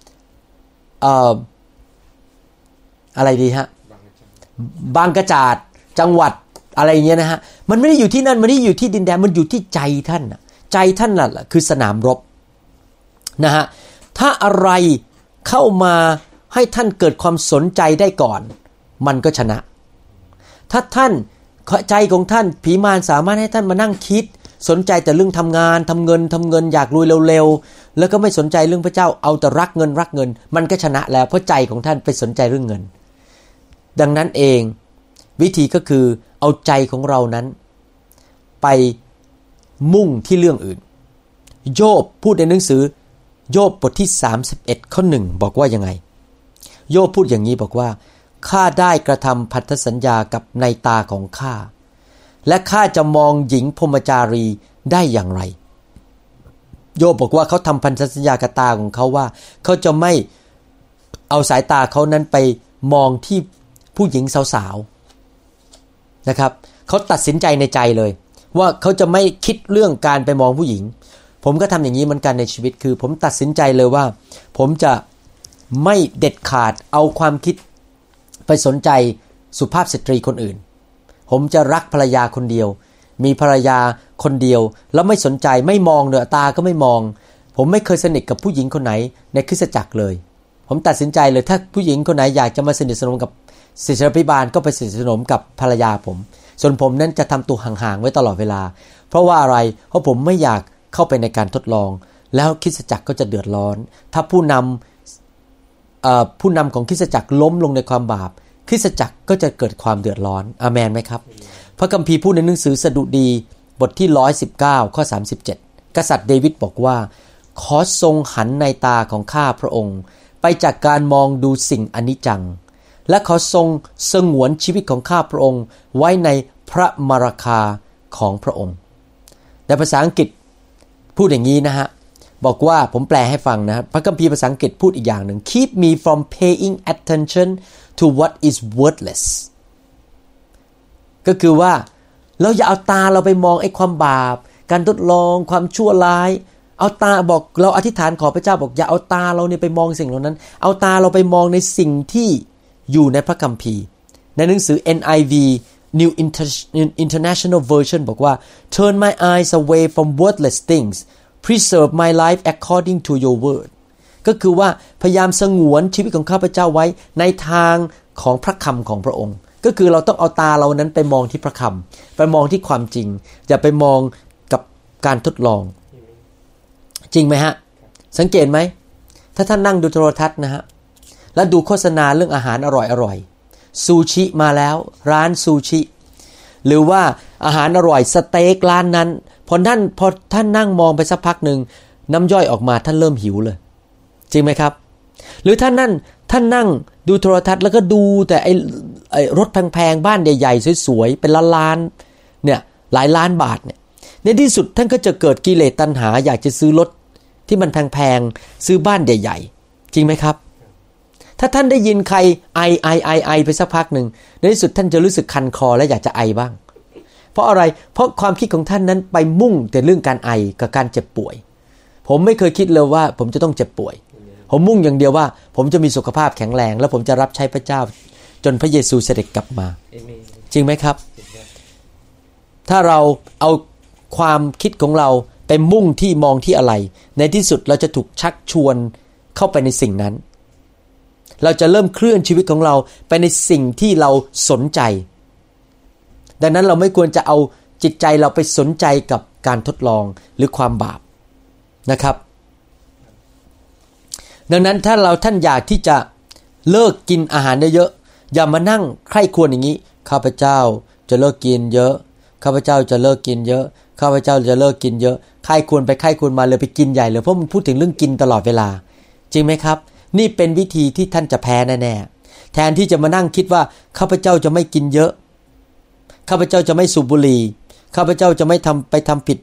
อะไรดีฮะบางกระจาดจังหวัดอะไรเงี้ยนะฮะมันไม่ได้อยู่ที่นั่นมันไม่ได้อยู่ที่ดินแดนมันอยู่ที่ใจท่านใจท่านน่ะคือสนามรบนะฮะถ้าอะไรเข้ามาให้ท่านเกิดความสนใจได้ก่อนมันก็ชนะถ้าท่านใจของท่านผีมารสามารถให้ท่านมานั่งคิดสนใจแต่เรื่องทำงานทำเงินอยากรวยเร็วๆแล้วก็ไม่สนใจเรื่องพระเจ้าเอาแต่รักเงินมันก็ชนะแล้วเพราะใจของท่านไปสนใจเรื่องเงินดังนั้นเองวิธีก็คือเอาใจของเรานั้นไปมุ่งที่เรื่องอื่นโยบพูดในหนังสือโยบบทที่31ข้อ1บอกว่ายังไงโยบพูดอย่างนี้บอกว่าข้าได้กระทำพันธสัญญากับในตาของข้าและข้าจะมองหญิงพรหมจารีได้อย่างไรโยบบอกว่าเขาทำพันธสัญญากับตาของเขาว่าเขาจะไม่เอาสายตาเขานั้นไปมองที่ผู้หญิงสาวๆนะครับเขาตัดสินใจในใจเลยว่าเขาจะไม่คิดเรื่องการไปมองผู้หญิงผมก็ทำอย่างนี้เหมือนกันในชีวิตคือผมตัดสินใจเลยว่าผมจะไม่เด็ดขาดเอาความคิดไปสนใจสุภาพสตรีคนอื่นผมจะรักภรรยาคนเดียวมีภรรยาคนเดียวแล้วไม่สนใจไม่มองเนื้อตาก็ไม่มองผมไม่เคยสนิทกับผู้หญิงคนไหนในคริสตจักรเลยผมตัดสินใจเลยถ้าผู้หญิงคนไหนอยากจะมาสนิทสนมกับศิษยาภิบาลก็ไปสนิทสนมกับภรรยาผมส่วนผมนั้นจะทำตัวห่างๆไว้ตลอดเวลาเพราะว่าอะไรเพราะผมไม่อยากเข้าไปในการทดลองแล้วคริสตจักรก็จะเดือดร้อนถ้าผู้นำของคริสตจักรล้มลงในความบาปคริสตจักรก็จะเกิดความเดือดร้อนอาเมนไหมครับพระคัมภีร์พูดในหนังสือสดุดีบทที่119ข้อ37กษัตริย์เดวิดบอกว่าขอทรงหันในตาของข้าพระองค์ไปจากการมองดูสิ่งอนิจจังและขอทรงสงวนชีวิตของข้าพระองค์ไว้ในพระมรคาของพระองค์ในภาษาอังกฤษพูดอย่างนี้นะฮะบอกว่าผมแปลให้ฟังนะพระคัมภีร์ภาษาอังกฤษพูดอีกอย่างหนึ่ง Keep me from paying attention to what is worthless ก็คือว่าเราอย่าเอาตาเราไปมองไอ้ความบาปการทดลองความชั่วร้ายเอาตาบอกเราอธิษฐานขอพระเจ้าบอกอย่าเอาตาเราเนี่ยไปมองสิ่งเหล่านั้นเอาตาเราไปมองในสิ่งที่อยู่ในพระคัมภีร์ในหนังสือ NIV New International Version บอกว่า Turn my eyes away from worthless things Preserve my life according to your word ก็คือว่าพยายามสงวนชีวิตของข้าพเจ้าไว้ในทางของพระคำของพระองค์ก็คือเราต้องเอาตาเรานั้นไปมองที่พระคำไปมองที่ความจริงอย่าไปมองกับการทดลองจริงไหมฮะสังเกตไหมถ้าท่านนั่งดูโทรทัศน์นะฮะแล้วดูโฆษณาเรื่องอาหารอร่อยๆซูชิมาแล้วร้านซูชิหรือว่าอาหารอร่อยสเต็กร้านนั้นพอท่านนั่งมองไปสักพักนึงน้ำย่อยออกมาท่านเริ่มหิวเลยจริงไหมครับหรือท่านนั่งดูโทรทัศน์แล้วก็ดูแต่ไอ้รถแพงๆบ้านใหญ่ๆสวยๆเป็นล้านๆเนี่ยหลายล้านบาทเนี่ยในที่สุดท่านก็จะเกิดกิเลสตัณหาอยากจะซื้อรถที่มันแพงๆซื้อบ้านใหญ่ๆจริงไหมครับถ้าท่านได้ยินใครไอไปสักพักนึงในที่สุดท่านจะรู้สึกคันคอและอยากจะไอบ้างเพราะอะไรเพราะความคิดของท่านนั้นไปมุ่งแต่เรื่องการไอกับการเจ็บป่วยผมไม่เคยคิดเลยว่าผมจะต้องเจ็บป่วยผมมุ่งอย่างเดียวว่าผมจะมีสุขภาพแข็งแรงแล้วผมจะรับใช้พระเจ้าจนพระเยซูเสด็จกลับมาจริงไหมครับถ้าเราเอาความคิดของเราไปมุ่งที่มองที่อะไรในที่สุดเราจะถูกชักชวนเข้าไปในสิ่งนั้นเราจะเริ่มเคลื่อนชีวิตของเราไปในสิ่งที่เราสนใจดังนั้นเราไม่ควรจะเอาจิตใจเราไปสนใจกับการทดลองหรือความบาปนะครับดังนั้นถ้าท่านอยากที่จะเลิกกินอาหารเยอะๆอย่ามานั่งใคร่ครวญอย่างนี้ข้าพเจ้าจะเลิกกินเยอะข้าพเจ้าจะเลิกกินเยอะข้าพเจ้าจะเลิกกินเยอะใคร่ครวญไปใคร่ครวญมาเลยไปกินใหญ่เลยเพราะมันพูดถึงเรื่องกินตลอดเวลาจริงไหมครับนี่เป็นวิธีที่ท่านจะแพ้แน่ๆแทนที่จะมานั่งคิดว่าข้าพเจ้าจะไม่กินเยอะข้าพเจ้าจะไม่สูบบุหรี่ข้าพเจ้าจะไม่ไปทำผิด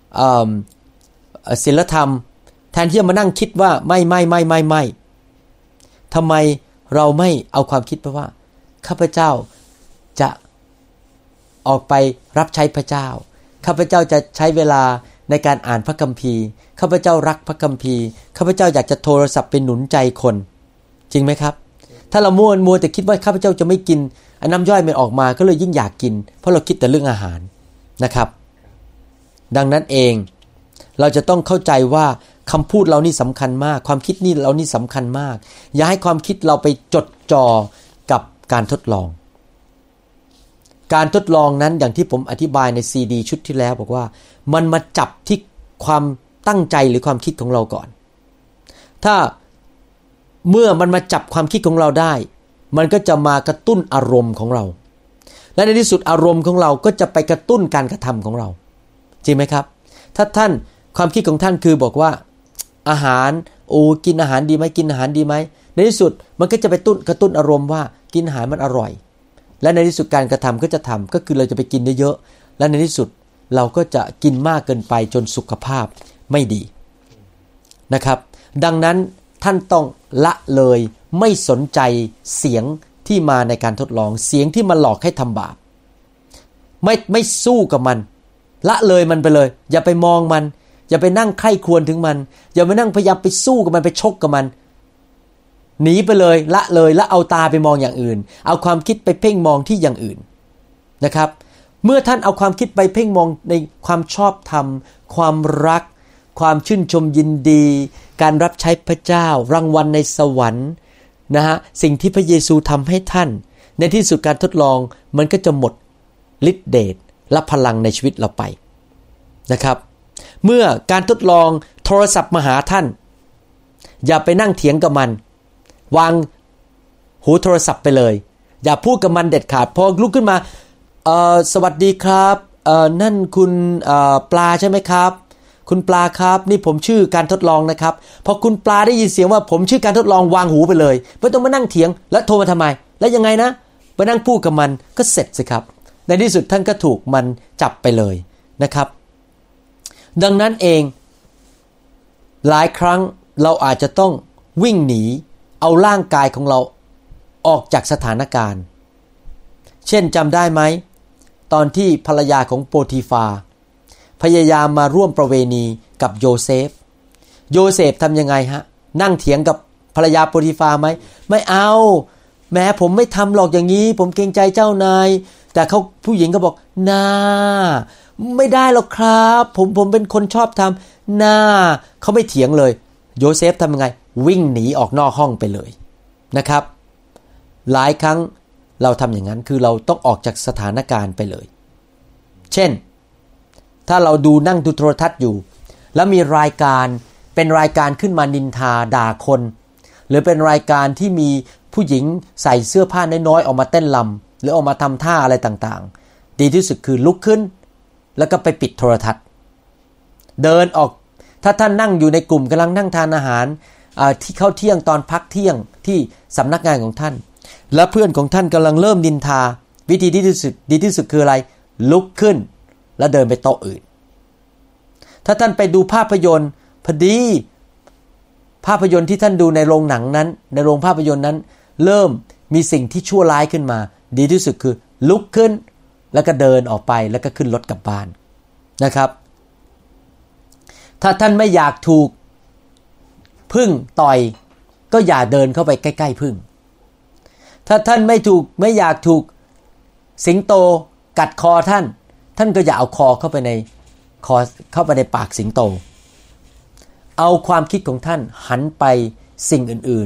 ศีลธรรมแทนที่จะมานั่งคิดว่าไม่ทำไมเราไม่เอาความคิดไปว่าข้าพเจ้าจะออกไปรับใช้พระเจ้าข้าพเจ้าจะใช้เวลาในการอ่านพระคัมภีร์ข้าพเจ้ารักพระคัมภีร์ข้าพเจ้าอยากจะโทรศัพท์ไปหนุนใจคนจริงไหมครับถ้าเรามัวแต่คิดว่าข้าพเจ้าจะไม่กินน้ำย่อยมันออกมาก็เลยยิ่งอยากกินเพราะเราคิดแต่เรื่องอาหารนะครับดังนั้นเองเราจะต้องเข้าใจว่าคำพูดเรานี่สำคัญมากความคิดนี่เรานี่สำคัญมากอย่าให้ความคิดเราไปจดจ่อกับการทดลองการทดลองนั้นอย่างที่ผมอธิบายในซีดีชุดที่แล้วบอกว่ามันมาจับที่ความตั้งใจหรือความคิดของเราก่อนถ้าเมื่อมันมาจับความคิดของเราได้มันก็จะมากระตุ้นอารมณ์ของเราและในที่สุดอารมณ์ของเราก็จะไปกระตุ้นการกระทำของเราจริงไหมครับถ้าท่านความคิดของท่านคือบอกว่าอาหารกินอาหารดีไหมกินอาหารดีไหมในที่สุดมันก็จะไปกระตุ้นอารมณ์ว่ากินอาหารมันอร่อยและในที่สุดการกระทำก็จะทำก็คือเราจะไปกินเยอะๆและในที่สุดเราก็จะกินมากเกินไปจนสุขภาพไม่ดีนะครับดังนั้นท่านต้องละเลยไม่สนใจเสียงที่มาในการทดลองเสียงที่มาหลอกให้ทำบาปไม่สู้กับมันละเลยมันไปเลยอย่าไปมองมันอย่าไปนั่งใคร่ครวญถึงมันอย่าไปนั่งพยายามไปสู้กับมันไปชกกับมันหนีไปเลยละเลยแล้วเอาตาไปมองอย่างอื่นเอาความคิดไปเพ่งมองที่อย่างอื่นนะครับเมื่อท่านเอาความคิดไปเพ่งมองในความชอบธรรมความรักความชื่นชมยินดีการรับใช้พระเจ้ารางวัลในสวรรค์นะฮะสิ่งที่พระเยซูทำให้ท่านในที่สุดการทดลองมันก็จะหมดฤทธิ์เดชและพลังในชีวิตเราไปนะครับเมื่อการทดลองโทรศัพท์มาหาท่านอย่าไปนั่งเถียงกับมันวางหูโทรศัพท์ไปเลยอย่าพูดกับมันเด็ดขาดพอลุกขึ้นมาสวัสดีครับนั่นคุณปลาใช่ไหมครับคุณปลาครับนี่ผมชื่อการทดลองนะครับพอคุณปลาได้ยินเสียงว่าผมชื่อการทดลองวางหูไปเลยไม่ต้องมานั่งเถียงแล้วโทรมาทำไมแล้วยังไงนะไปนั่งพูดกับมันก็เสร็จสิครับในที่สุดท่านก็ถูกมันจับไปเลยนะครับดังนั้นเองหลายครั้งเราอาจจะต้องวิ่งหนีเอาร่างกายของเราออกจากสถานการณ์เช่นจำได้ไหมตอนที่ภรรยาของโปติฟาพยายามมาร่วมประเวณีกับโยเซฟทำยังไงฮะนั่งเถียงกับภรรยาโปติฟาไหมไม่เอาแม้ผมไม่ทำหรอกอย่างนี้ผมเกรงใจเจ้านายแต่เขาผู้หญิงก็บอกน่าไม่ได้หรอกครับผมเป็นคนชอบทำน่าเขาไม่เถียงเลยโยเซฟทำยังไงวิ่งหนีออกนอกห้องไปเลยนะครับหลายครั้งเราทำอย่างนั้นคือเราต้องออกจากสถานการณ์ไปเลยเช่นถ้าเรานั่งดูโทรทัศน์อยู่แล้วมีรายการเป็นรายการขึ้นมานินทาด่าคนหรือเป็นรายการที่มีผู้หญิงใส่เสื้อผ้าน้อยๆออกมาเต้นรำหรือออกมาทำท่าอะไรต่างๆดีที่สุดคือลุกขึ้นแล้วก็ไปปิดโทรทัศน์เดินออกถ้าท่านนั่งอยู่ในกลุ่มกำลังนั่งทานอาหารที่เข้าเที่ยงตอนพักเที่ยงที่สำนักงานของท่านและเพื่อนของท่านกำลังเริ่มนินทาวิธีดีที่สุดคืออะไรลุกขึ้นแล้วเดินไปโต๊ะอื่นถ้าท่านไปดูภาพยนตร์พอดีภาพยนตร์ที่ท่านดูในโรงหนังนั้นในโรงภาพยนตร์นั้นเริ่มมีสิ่งที่ชั่วร้ายขึ้นมาดีที่สุดคือลุกขึ้นแล้วก็เดินออกไปแล้วก็ขึ้นรถกลับบ้านนะครับถ้าท่านไม่อยากถูกผึ้งต่อยก็อย่าเดินเข้าไปใกล้ๆผึ้งถ้าท่านไม่อยากถูกสิงโตกัดคอท่านก็อย่าเอาคอเข้าไปในปากสิงโตเอาความคิดของท่านหันไปสิ่งอื่นๆ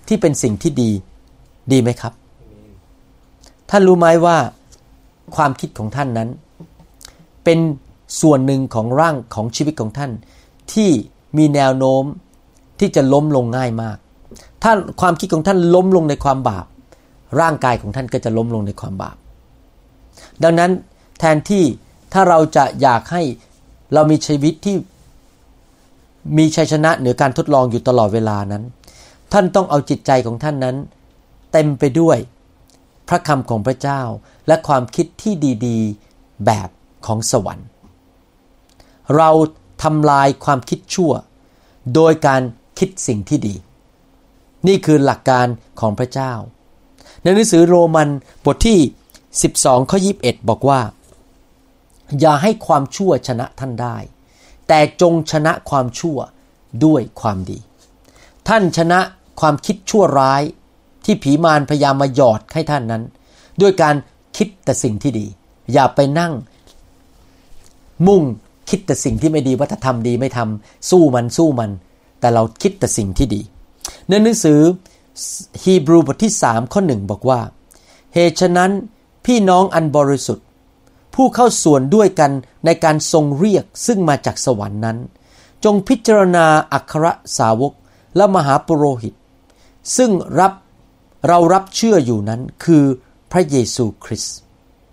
ที่เป็นสิ่งที่ดีดีไหมครับท่านรู้ไหมว่าความคิดของท่านนั้นเป็นส่วนหนึ่งของร่างของชีวิตของท่านที่มีแนวโน้มที่จะล้มลงง่ายมากถ้าความคิดของท่านล้มลงในความบาปร่างกายของท่านก็จะล้มลงในความบาปดังนั้นแทนที่ถ้าเราจะอยากให้เรามีชีวิตที่มีชัยชนะเหนือการทดลองอยู่ตลอดเวลานั้นท่านต้องเอาจิตใจของท่านนั้นเต็มไปด้วยพระคำของพระเจ้าและความคิดที่ดีๆแบบของสวรรค์เราทำลายความคิดชั่วโดยการคิดสิ่งที่ดีนี่คือหลักการของพระเจ้าในหนังสือโรมันบทที่12ข้อ21บอกว่าอย่าให้ความชั่วชนะท่านได้แต่จงชนะความชั่วด้วยความดีท่านชนะความคิดชั่วร้ายที่ผีมารพยายามมาหยอดให้ท่านนั้นด้วยการคิดแต่สิ่งที่ดีอย่าไปนั่งมุ่งคิดแต่สิ่งที่ไม่ดีว่าถ้าทำดีไม่ทำสู้มันแต่เราคิดแต่สิ่งที่ดีในหนังสือฮีบรูบทที่3ข้อ1บอกว่าเหตุฉะนั้นพี่น้องอันบริสุทธิ์ผู้เข้าส่วนด้วยกันในการทรงเรียกซึ่งมาจากสวรรค์นั้นจงพิจารณาอัครสาวกและมหาปุโรหิตซึ่งเรารับเชื่ออยู่นั้นคือพระเยซูคริสต์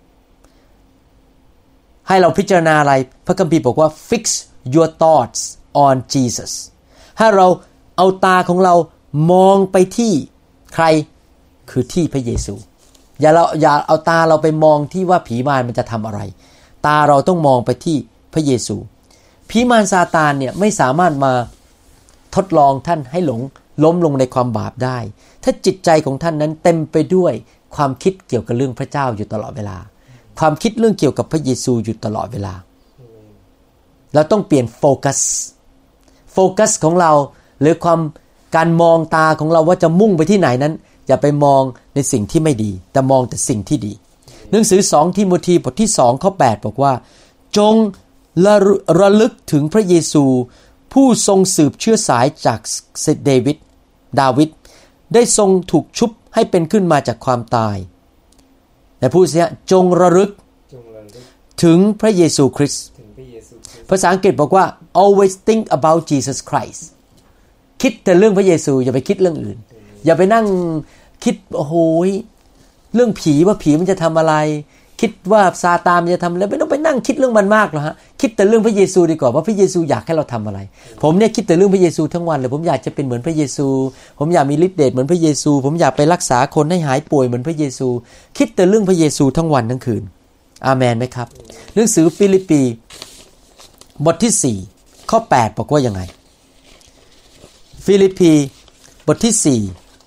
ให้เราพิจารณาอะไรพระคัมภีร์บอกว่า fix your thoughts on Jesus ให้เราเอาตาของเรามองไปที่ใครคือที่พระเยซูอย่าเอาตาเราไปมองที่ว่าผีมารมันจะทำอะไรตาเราต้องมองไปที่พระเยซูผีมารซาตานเนี่ยไม่สามารถมาทดลองท่านให้ล้มลงในความบาปได้ถ้าจิตใจของท่านนั้นเต็มไปด้วยความคิดเกี่ยวกับเรื่องพระเจ้าอยู่ตลอดเวลาความคิดเรื่องเกี่ยวกับพระเยซูอยู่ตลอดเวลาเราต้องเปลี่ยนโฟกัสของเราหรือการมองตาของเราว่าจะมุ่งไปที่ไหนนั้นอย่าไปมองในสิ่งที่ไม่ดีแต่มองแต่สิ่งที่ดีหนังสือ2ทิโมธีบทที่2ข้อ8บอกว่าจงระลึกถึงพระเยซูผู้ทรงสืบเชื้อสายจากดาวิดได้ทรงถูกชุบให้เป็นขึ้นมาจากความตายแต่พูดเสียจงระลึกถึงพระเยซูคริสต์ภาษาอังกฤษบอกว่า always think about Jesus Christ คิดแต่เรื่องพระเยซูอย่าไปคิดเรื่องอื่นอย่าไปนั่งคิดโอ้โหเรื่องผีว่าผีมันจะทำอะไรคิดว่าซาตานมันจะทำอะไรไม่ต้องไปนั่งคิดเรื่องมันมากหรอกฮะคิดแต่เรื่องพระเยซูดีกว่าว่าพระเยซูอยากให้เราทำอะไรผมเนี่ยคิดแต่เรื่องพระเยซูทั้งวันเลยผมอยากจะเป็นเหมือนพระเยซูผมอยากมีฤทธิ์เดชเหมือนพระเยซูผมอยากไปรักษาคนให้หายป่วยเหมือนพระเยซูคิดแต่เรื่องพระเยซูทั้งวันทั้งคืนอาเมนไหมครับหนังสือฟิลิปปีบทที่4ข้อ8บอกว่ายังไงฟิลิปปีบทที่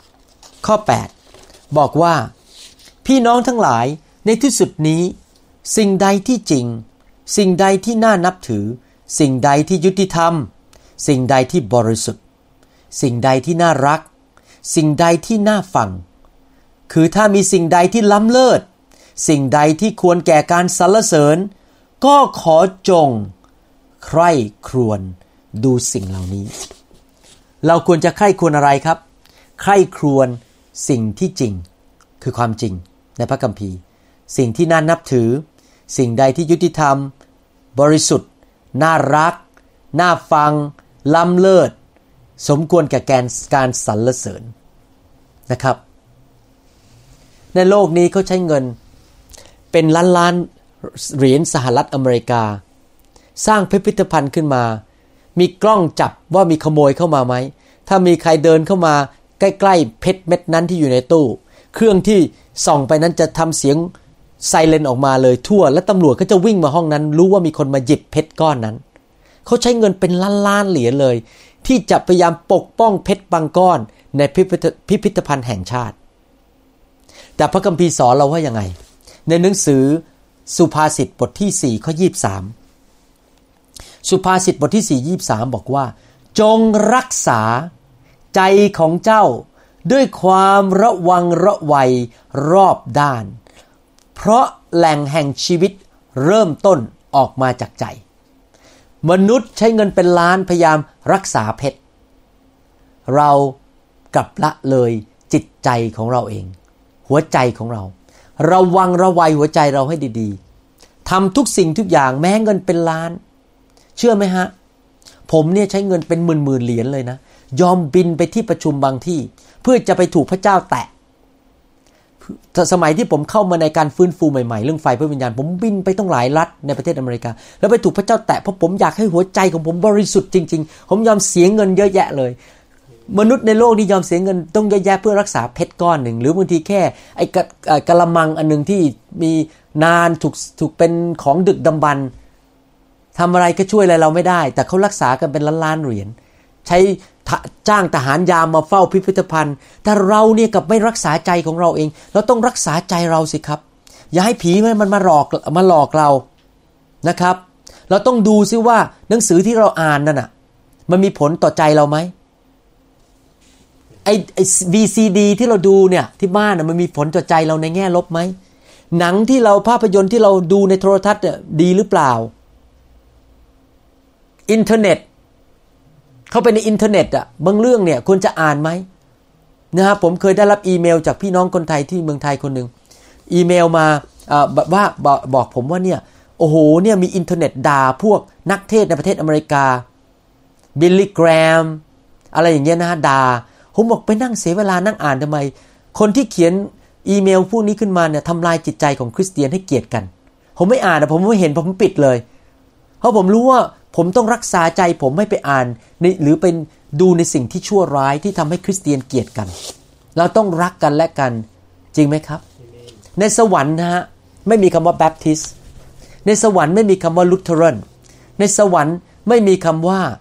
4ข้อ8บอกว่าพี่น้องทั้งหลายในที่สุดนี้สิ่งใดที่จริงสิ่งใดที่น่านับถือสิ่งใดที่ยุติธรรมสิ่งใดที่บริสุทธิ์สิ่งใดที่น่ารักสิ่งใดที่น่าฟังคือถ้ามีสิ่งใดที่ล้ำเลิศสิ่งใดที่ควรแก่การสรรเสริญก็ขอจงใคร่ครวญดูสิ่งเหล่านี้เราควรจะใคร่ครวญอะไรครับใคร่ครวญสิ่งที่จริงคือความจริงในพระคัมภีร์สิ่งที่น่านับถือสิ่งใดที่ยุติธรรมบริสุทธิ์น่ารักน่าฟังล้ำเลิศสมควรแก่การสรรเสริญนะครับในโลกนี้เขาใช้เงินเป็นล้านเหรียญสหรัฐอเมริกาสร้างพิพิธภัณฑ์ขึ้นมามีกล้องจับว่ามีขโมยเข้ามาไหมถ้ามีใครเดินเข้ามาใกล้ๆเพชรเม็ดนั้นที่อยู่ในตู้เครื่องที่ส่องไปนั้นจะทำเสียงไซเรนออกมาเลยทั่วและตำรวจก็จะวิ่งมาห้องนั้นรู้ว่ามีคนมาหยิบเพชรก้อนนั้นเขาใช้เงินเป็นล้านเหรียญเลยที่จะพยายามปกป้องเพชรบางก้อนในพิพิธภัณฑ์แห่งชาติแต่พระคัมภีร์สอนเราว่ายังไงในหนังสือสุภาษิตบทที่4ข้อ23สุภาษิตบทที่4 23บอกว่าจงรักษาใจของเจ้าด้วยความระวังระไวรอบด้านเพราะแหล่งแห่งชีวิตเริ่มต้นออกมาจากใจมนุษย์ใช้เงินเป็นล้านพยายามรักษาเพชรเรากับละเลยจิตใจของเราเองหัวใจของเราระวังระวัยหัวใจเราให้ดีๆทำทุกสิ่งทุกอย่างแม้เงินเป็นล้านเชื่อไหมฮะผมเนี่ยใช้เงินเป็นหมื่นๆเหรียญเลยนะยอมบินไปที่ประชุมบางที่เพื่อจะไปถูกพระเจ้าแตะสมัยที่ผมเข้ามาในการฟื้นฟูใหม่ๆเรื่องไฟพระวิญญาณผมบินไปต้องหลายรัฐในประเทศอเมริกาแล้วไปถูกพระเจ้าแตะเพราะผมอยากให้หัวใจของผมบริสุทธิ์จริงๆผมยอมเสียเงินเยอะแยะเลยมนุษย์ในโลกนี้ยอมเสียเงินต้องเยอะแยะเพื่อรักษาเพชรก้อนหนึ่งหรือบางทีแค่ไอ้กะละมังอันนึงที่มีนานถูกเป็นของดึกดำบรรพ์ทำอะไรก็ช่วยอะไรเราไม่ได้แต่เขารักษากันเป็นล้านๆเหรียญใช้จ้างทหารยามมาเฝ้าพิพิธภัณฑ์แต่เราเนี่ยกับไม่รักษาใจของเราเองเราต้องรักษาใจเราสิครับอย่าให้ผีมันมาหลอกเรานะครับเราต้องดูซิว่าหนังสือที่เราอ่านนั่นน่ะมันมีผลต่อใจเราไหมไอ้ VCD ที่เราดูเนี่ยที่บ้านน่ะมันมีผลต่อใจเราในแง่ลบไหมหนังที่เราภาพยนตร์ที่เราดูในโทรทัศน์เนี่ยดีหรือเปล่าอินเทอร์เน็ตเข้าไปในอินเทอร์เน็ตอ่ะบางเรื่องเนี่ยควรจะอ่านไหมนะครับผมเคยได้รับอีเมลจากพี่น้องคนไทยที่เมืองไทยคนหนึ่งอีเมลมาว่าบอกผมว่าเนี่ยโอ้โหเนี่ยมีอินเทอร์เน็ตด่าพวกนักเทศในประเทศอเมริกาบิลลี่แกรมอะไรอย่างเงี้ยนะด่าผมบอกไปนั่งเสียเวลานั่งอ่านทำไมคนที่เขียนอีเมลพวกนี้ขึ้นมาเนี่ยทำลายจิตใจของคริสเตียนให้เกลียดกันผมไม่อ่านผมไม่เห็นผมปิดเลยเพราะผมรู้ว่าผมต้องรักษาใจผมไม่ไปอ่านหรือเป็นดูในสิ่งที่ชั่วร้ายที่ทำให้คริสเตียนเกลียดกันเราต้องรักกันและกันจริงไหมครับในสวรรค์นะฮะไม่มีคำว่าแบปทิสต์ในสวรรค์ไม่มีคำว่าลูเทเรนในสวรรค์ไม่มีคำว่า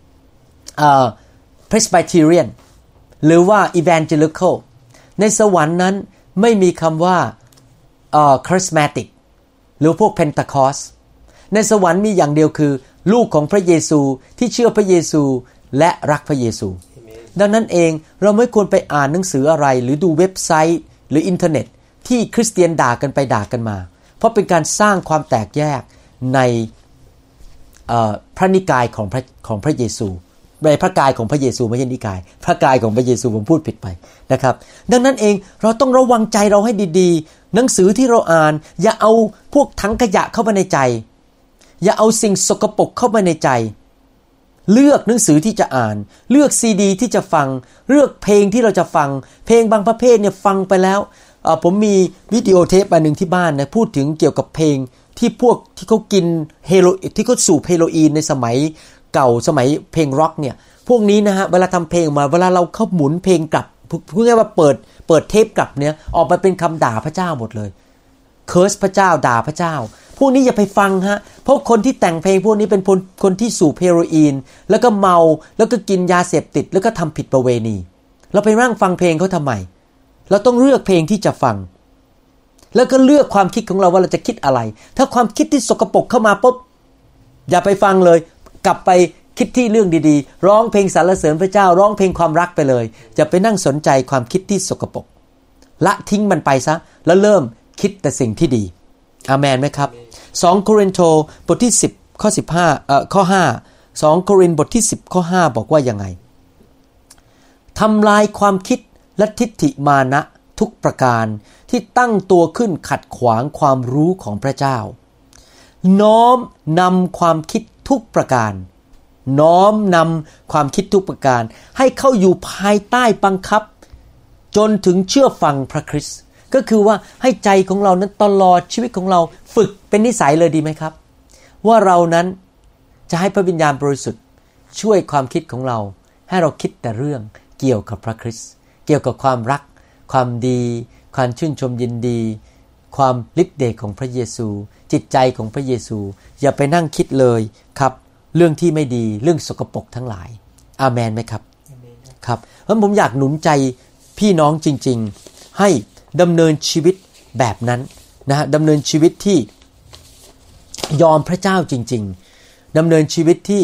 เพรสไบเทเรียนหรือว่าอีแวนเจลิคอลในสวรรค์นั้นไม่มีคำว่าคริสมาติกหรือพวกเพนทาคอสในสวรรค์มีอย่างเดียวคือลูกของพระเยซูที่เชื่อพระเยซูและรักพระเยซู ดังนั้นเองเราไม่ควรไปอ่านหนังสืออะไรหรือดูเว็บไซต์หรืออินเทอร์เน็ตที่คริสเตียนด่ากันไปด่ากันมาเพราะเป็นการสร้างความแตกแยกในพระนิกายของพระเยซูในพระกายของพระเยซูไม่ใช่นิกายพระกายของพระเยซูผมพูดผิดไปนะครับดังนั้นเองเราต้องระวังใจเราให้ดีๆหนังสือที่เราอ่านอย่าเอาพวกถังขยะเข้ามาในใจอย่าเอาสิ่งสกปรกเข้ามาในใจเลือกหนังสือที่จะอ่านเลือกซีดีที่จะฟังเลือกเพลงที่เราจะฟังเพลงบางประเภทเนี่ยฟังไปแล้วผมมีวิดีโอเทปอันนึงที่บ้านนะพูดถึงเกี่ยวกับเพลงที่พวกที่เขากินเฮโรที่เขาสูบเฮโรอีนในสมัยเก่าสมัยเพลงร็อกเนี่ยพวกนี้นะฮะเวลาทำเพลงมาเวลาเราเข้าหมุนเพลงกลับพูดง่ายๆว่าเปิดเทปกลับเนี่ยออกมาเป็นคำด่าพระเจ้าหมดเลยเคิร์สพระเจ้าด่าพระเจ้าพวกนี้อย่าไปฟังฮะเพราะคนที่แต่งเพลงพวกนี้เป็นคนที่สูบเฮโรอีนแล้วก็เมาแล้วก็กินยาเสพติดแล้วก็ทำผิดประเวณีเราไปนั่งฟังเพลงเขาทำไมเราต้องเลือกเพลงที่จะฟังแล้วก็เลือกความคิดของเราว่าเราจะคิดอะไรถ้าความคิดที่สกปรกเข้ามาปุ๊บอย่าไปฟังเลยกลับไปคิดที่เรื่องดีๆร้องเพลงสรรเสริญพระเจ้าร้องเพลงความรักไปเลยอย่าไปนั่งสนใจความคิดที่สกปรกละทิ้งมันไปซะแล้วเริ่มคิดแต่สิ่งที่ดีอาเมนไหมครับ2โครินธ์บทที่10ข้อ15ข้อ5 2โครินธ์บทที่10ข้อ5บอกว่ายังไงทำลายความคิดและทิฏฐิมานะทุกประการที่ตั้งตัวขึ้นขัดขวางความรู้ของพระเจ้าน้อมนำความคิดทุกประการน้อมนำความคิดทุกประการให้เข้าอยู่ภายใต้บังคับจนถึงเชื่อฟังพระคริสต์ก็คือว่าให้ใจของเรานั้นตลอดชีวิตของเราฝึกเป็นนิสัยเลยดีไหมครับว่าเรานั้นจะให้พระวิญญาณบริสุทธิ์ช่วยความคิดของเราให้เราคิดแต่เรื่องเกี่ยวกับพระคริสต์เกี่ยวกับความรักความดีความชื่นชมยินดีความฤทธิ์เดชของพระเยซูจิตใจของพระเยซูอย่าไปนั่งคิดเลยครับเรื่องที่ไม่ดีเรื่องสกปรกทั้งหลายอาเมนไหมครับครับเพราะผมอยากหนุนใจพี่น้องจริงๆให้ดำเนินชีวิตแบบนั้นนะฮะดำเนินชีวิตที่ยอมพระเจ้าจริงๆดำเนินชีวิตที่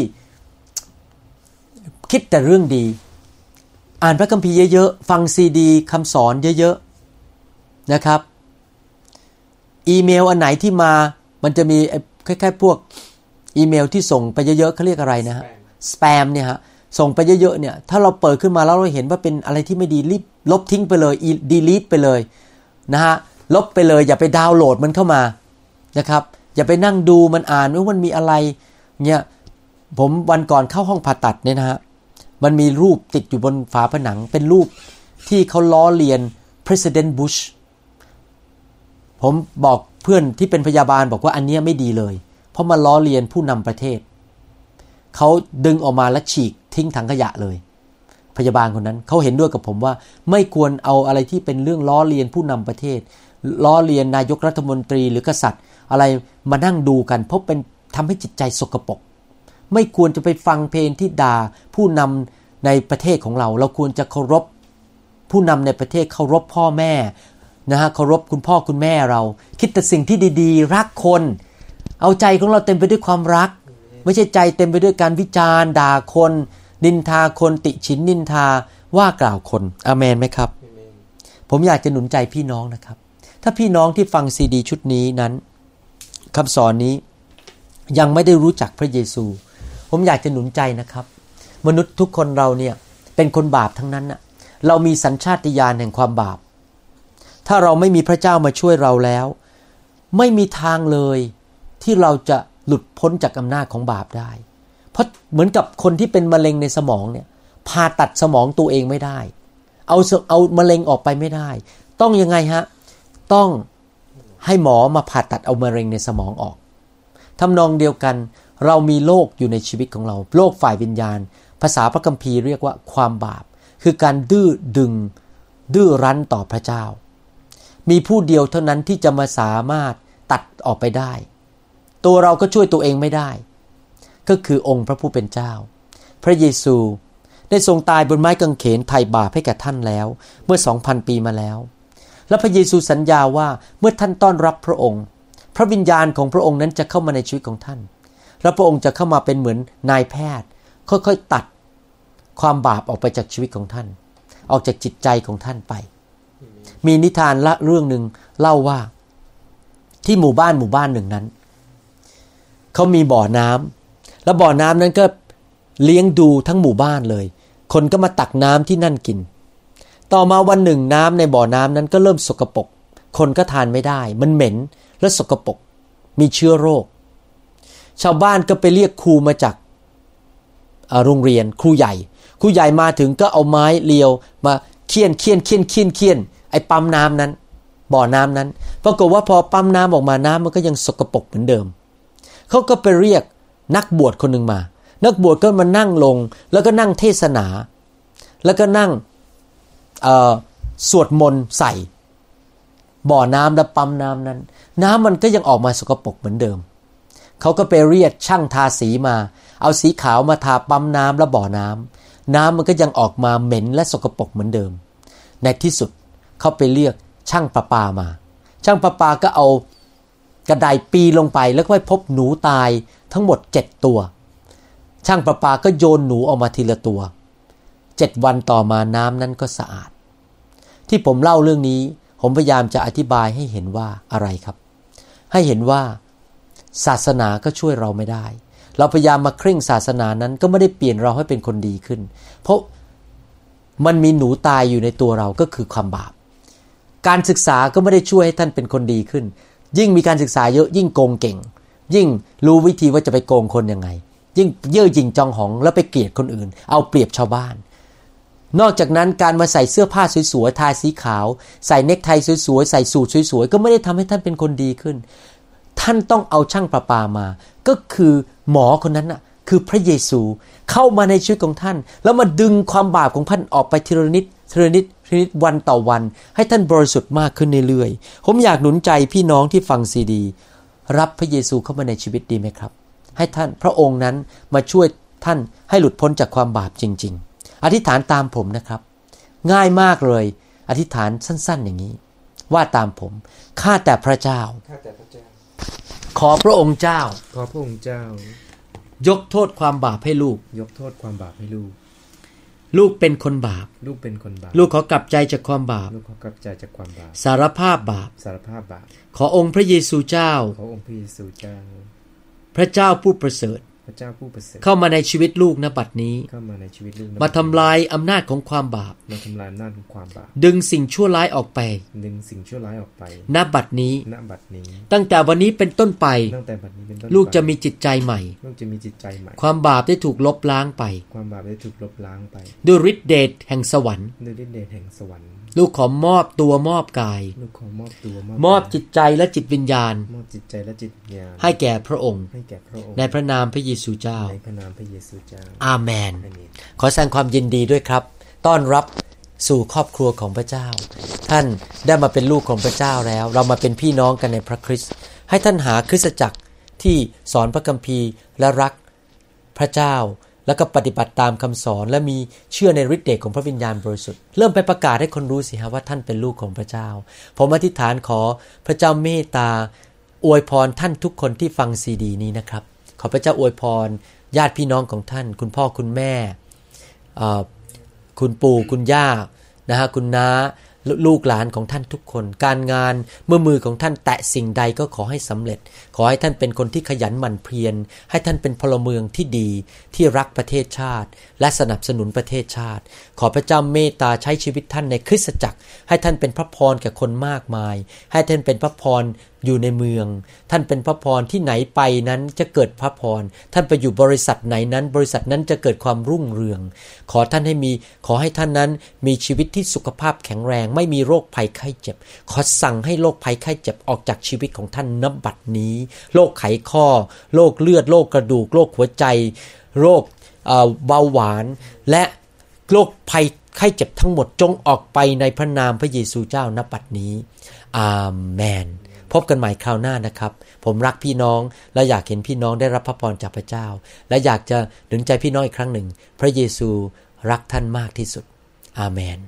คิดแต่เรื่องดีอ่านพระคัมภีร์เยอะๆฟังซีดีคำสอนเยอะๆนะครับอีเมลอันไหนที่มามันจะมีคล้ายๆพวกอีเมลที่ส่งไปเยอะๆเขาเรียกอะไรนะฮะสแปมเนี่ยฮะส่งไปเยอะๆเนี่ยถ้าเราเปิดขึ้นมาแล้วเราเห็นว่าเป็นอะไรที่ไม่ดีรีบลบทิ้งไปเลยdelete ไปเลยนะฮะลบไปเลยอย่าไปดาวน์โหลดมันเข้ามานะครับอย่าไปนั่งดูมันอ่านว่ามันมีอะไรเนี่ยผมวันก่อนเข้าห้องผ่าตัดเนี่ยนะฮะมันมีรูปติดอยู่บนฝาผนังเป็นรูปที่เขาล้อเลียน President Bush ผมบอกเพื่อนที่เป็นพยาบาลบอกว่าอันนี้ไม่ดีเลยเพราะมันล้อเลียนผู้นำประเทศเขาดึงออกมาและฉีกทิ้งถังขยะเลยพยาบาลคนนั้นเขาเห็นด้วยกับผมว่าไม่ควรเอาอะไรที่เป็นเรื่องล้อเลียนผู้นำประเทศล้อเลียนนายกรัฐมนตรีหรือกษัตริย์อะไรมานั่งดูกันเพราะเป็นทำให้จิตใจสกปรกไม่ควรจะไปฟังเพลงที่ด่าผู้นำในประเทศของเราควรจะเคารพผู้นำในประเทศเคารพพ่อแม่นะฮะเคารพคุณพ่อคุณแม่เราคิดแต่สิ่งที่ดีๆรักคนเอาใจของเราเต็มไปด้วยความรักไม่ใช่ใจเต็มไปด้วยการวิจารณ์ด่าคนนินทาคนติฉินนินทาว่ากล่าวคนอาเมนไหมครับผมอยากจะหนุนใจพี่น้องนะครับถ้าพี่น้องที่ฟังซีดีชุดนี้นั้นคำสอนนี้ยังไม่ได้รู้จักพระเยซูผมอยากจะหนุนใจนะครับมนุษย์ทุกคนเราเนี่ยเป็นคนบาปทั้งนั้นน่ะเรามีสัญชาตญาณแห่งความบาปถ้าเราไม่มีพระเจ้ามาช่วยเราแล้วไม่มีทางเลยที่เราจะหลุดพ้นจากอำนาจของบาปได้เพราะเหมือนกับคนที่เป็นมะเร็งในสมองเนี่ยผ่าตัดสมองตัวเองไม่ได้เอามะเร็งออกไปไม่ได้ต้องยังไงฮะต้องให้หมอมาผ่าตัดเอามะเร็งในสมองออกทำนองเดียวกันเรามีโรคอยู่ในชีวิตของเราโรคฝ่ายวิญญาณภาษาพระคัมภีร์เรียกว่าความบาปคือการดื้อรั้นต่อพระเจ้ามีผู้เดียวเท่านั้นที่จะมาสามารถตัดออกไปได้ตัวเราก็ช่วยตัวเองไม่ได้ก็คือองค์พระผู้เป็นเจ้าพระเยซูได้ทรงตายบนไม้กางเขนไถ่บาปให้แก่ท่านแล้วเมื่อ 2,000 ปีมาแล้วและพระเยซูสัญญาว่าเมื่อท่านต้อนรับพระองค์พระวิญญาณของพระองค์นั้นจะเข้ามาในชีวิตของท่านและพระองค์จะเข้ามาเป็นเหมือนนายแพทย์ค่อยๆตัดความบาปออกไปจากชีวิตของท่านออกจากจิตใจของท่านไปมีนิทานละเรื่องนึงเล่าว่าที่หมู่บ้านหนึ่งนั้นเขามีบ่อน้ำแล้วบ่อน้ำนั้นก็เลี้ยงดูทั้งหมู่บ้านเลยคนก็มาตักน้ำที่นั่นกินต่อมาวันหนึ่งน้ำในบ่อน้ำนั้นก็เริ่มสกปรกคนก็ทานไม่ได้มันเหม็นและสกปรกมีเชื้อโรคชาวบ้านก็ไปเรียกครูมาจากโรงเรียนครูใหญ่มาถึงก็เอาไม้เลียวมาเคี่ยนไอ้ปั๊มน้ำนั้นบ่อน้ำนั้นปรากฏว่าพอปั๊มน้ำออกมาน้ำมันก็ยังสกปรกเหมือนเดิมเขาก็ไปเรียกนักบวชคนหนึ่งมานักบวชก็มานั่งลงแล้วก็นั่งเทศนาแล้วก็นั่งสวดมนต์ใส่บ่อน้ำและปั๊มน้ำนั้นน้ำมันก็ยังออกมาสกปรกเหมือนเดิมเขาก็ไปเรียกช่างทาสีมาเอาสีขาวมาทาปั๊มน้ำและบ่อน้ำมันก็ยังออกมาเหม็นและสกปรกเหมือนเดิมในที่สุดเขาไปเรียกช่างประปามาช่างประปาก็เอากระไดปีลงไปแล้วก็ไปพบหนูตายทั้งหมด7ตัวช่างประปาก็โยนหนูออกมาทีละตัว7วันต่อมาน้ำนั้นก็สะอาดที่ผมเล่าเรื่องนี้ผมพยายามจะอธิบายให้เห็นว่าอะไรครับให้เห็นว่าศาสนาก็ช่วยเราไม่ได้เราพยายามมาเคร่งศาสนานั้นก็ไม่ได้เปลี่ยนเราให้เป็นคนดีขึ้นเพราะมันมีหนูตายอยู่ในตัวเราก็คือความบาปการศึกษาก็ไม่ได้ช่วยให้ท่านเป็นคนดีขึ้นยิ่งมีการศึกษาเยอะยิ่งโกงเก่งยิ่งรู้วิธีว่าจะไปโกงคนยังไงยิ่งเย่อหยิ่งจองหองแล้วไปเกลียดคนอื่นเอาเปรียบชาวบ้านนอกจากนั้นการมาใส่เสื้อผ้าสวยๆทาสีขาวใส่เนคไทสวยๆใส่สูทสวยๆก็ไม่ได้ทำให้ท่านเป็นคนดีขึ้นท่านต้องเอาช่างประปามาก็คือหมอคนนั้นน่ะคือพระเยซูเข้ามาในชีวิตของท่านแล้วมาดึงความบาปของท่านออกไปทีละนิดวันต่อวันให้ท่านบริสุทธิ์มากขึ้นเรื่อยๆผมอยากหนุนใจพี่น้องที่ฟังซีดีรับพระเยซูเข้ามาในชีวิตดีไหมครับให้ท่านพระองค์นั้นมาช่วยท่านให้หลุดพ้นจากความบาปจริงๆอธิษฐานตามผมนะครับง่ายมากเลยอธิษฐานสั้นๆอย่างนี้ว่าตามผมข้าแต่พระเจ้าขอพระองค์เจ้ายกโทษความบาปให้ลูกลูกเป็นคนบาปลูกขอกลับใจจากความบาปสารภาพบาปขอองค์พระเยซูเจ้าพระเจ้าผู้ประเสริฐพระเจ้าผู้ประเสริฐเข้ามาในชีวิตลูกณบัดนี้มาทำลายอำนาจของความบาปดึงสิ่งชั่วร้ายออกไปณบัดนี้ตั้งแต่วันนี้เป็นต้นไปลูกจะมีจิตใจใหม่ความบาปได้ถูกลบล้างไปด้วยฤทธิ์เดชแห่งสวรรค์ลูกขอมอบตัวมอบกายมอบจิตใจและจิตวิญญาณให้แก่พระองค์ในพระนามพระเยซูเจ้าอาเมนขอแสดงความยินดีด้วยครับต้อนรับสู่ครอบครัวของพระเจ้าท่านได้มาเป็นลูกของพระเจ้าแล้วเรามาเป็นพี่น้องกันในพระคริสต์ให้ท่านหาคริสตจักรที่สอนพระคัมภีร์และรักพระเจ้าแล้วก็ปฏิบัติตามคำสอนและมีเชื่อในฤทธิ์เดชของพระวิญญาณบริสุทธิ์เริ่มไปประกาศให้คนรู้สิฮะว่าท่านเป็นลูกของพระเจ้าผมอธิษฐานขอพระเจ้าเมตตาอวยพรท่านทุกคนที่ฟังซีดีนี้นะครับขอพระเจ้าอวยพรญาติพี่น้องของท่านคุณพ่อคุณแม่คุณปู่คุณย่านะฮะคุณน้าลูกหลานของท่านทุกคนการงานเมื่อมือของท่านแตะสิ่งใดก็ขอให้สำเร็จขอให้ท่านเป็นคนที่ขยันหมั่นเพียรให้ท่านเป็นพลเมืองที่ดีที่รักประเทศชาติและสนับสนุนประเทศชาติขอพระเจ้าเมตตาใช้ชีวิตท่านในคริสตจักรให้ท่านเป็นพระพรแก่คนมากมายให้ท่านเป็นพระพรอยู่ในเมืองท่านเป็นพระพรที่ไหนไปนั้นจะเกิดพระพรท่านไปอยู่บริษัทไหนนั้นบริษัทนั้นจะเกิดความรุ่งเรืองขอให้ท่านนั้นมีชีวิตที่สุขภาพแข็งแรงไม่มีโรคภัยไข้เจ็บขอสั่งให้โรคภัยไข้เจ็บออกจากชีวิตของท่านณบัดนี้โรคไขข้อโรคเลือดโรคกระดูกโรคหัวใจโรคเบาหวานและโรคภัยไข้เจ็บทั้งหมดจงออกไปในพระนามพระเยซูเจ้าณบัดนี้อาเมนพบกันใหม่คราวหน้านะครับผมรักพี่น้องและอยากเห็นพี่น้องได้รับพระพรจากพระเจ้าและอยากจะหนุนใจพี่น้องอีกครั้งหนึ่งพระเยซูรักท่านมากที่สุดอาเมน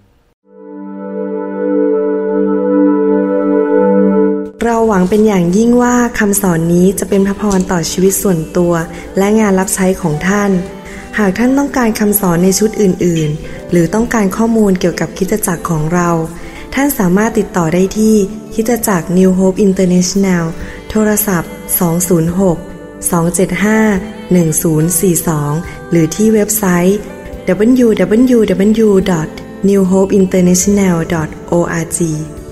เราหวังเป็นอย่างยิ่งว่าคำสอนนี้จะเป็นพระพรต่อชีวิตส่วนตัวและงานรับใช้ของท่านหากท่านต้องการคำสอนในชุดอื่นๆหรือต้องการข้อมูลเกี่ยวกับคริสตจักรของเราท่านสามารถติดต่อได้ที่คริสตจักร New Hope International โทรศัพท์206-275-1042หรือที่เว็บไซต์ www.newhopeinternational.org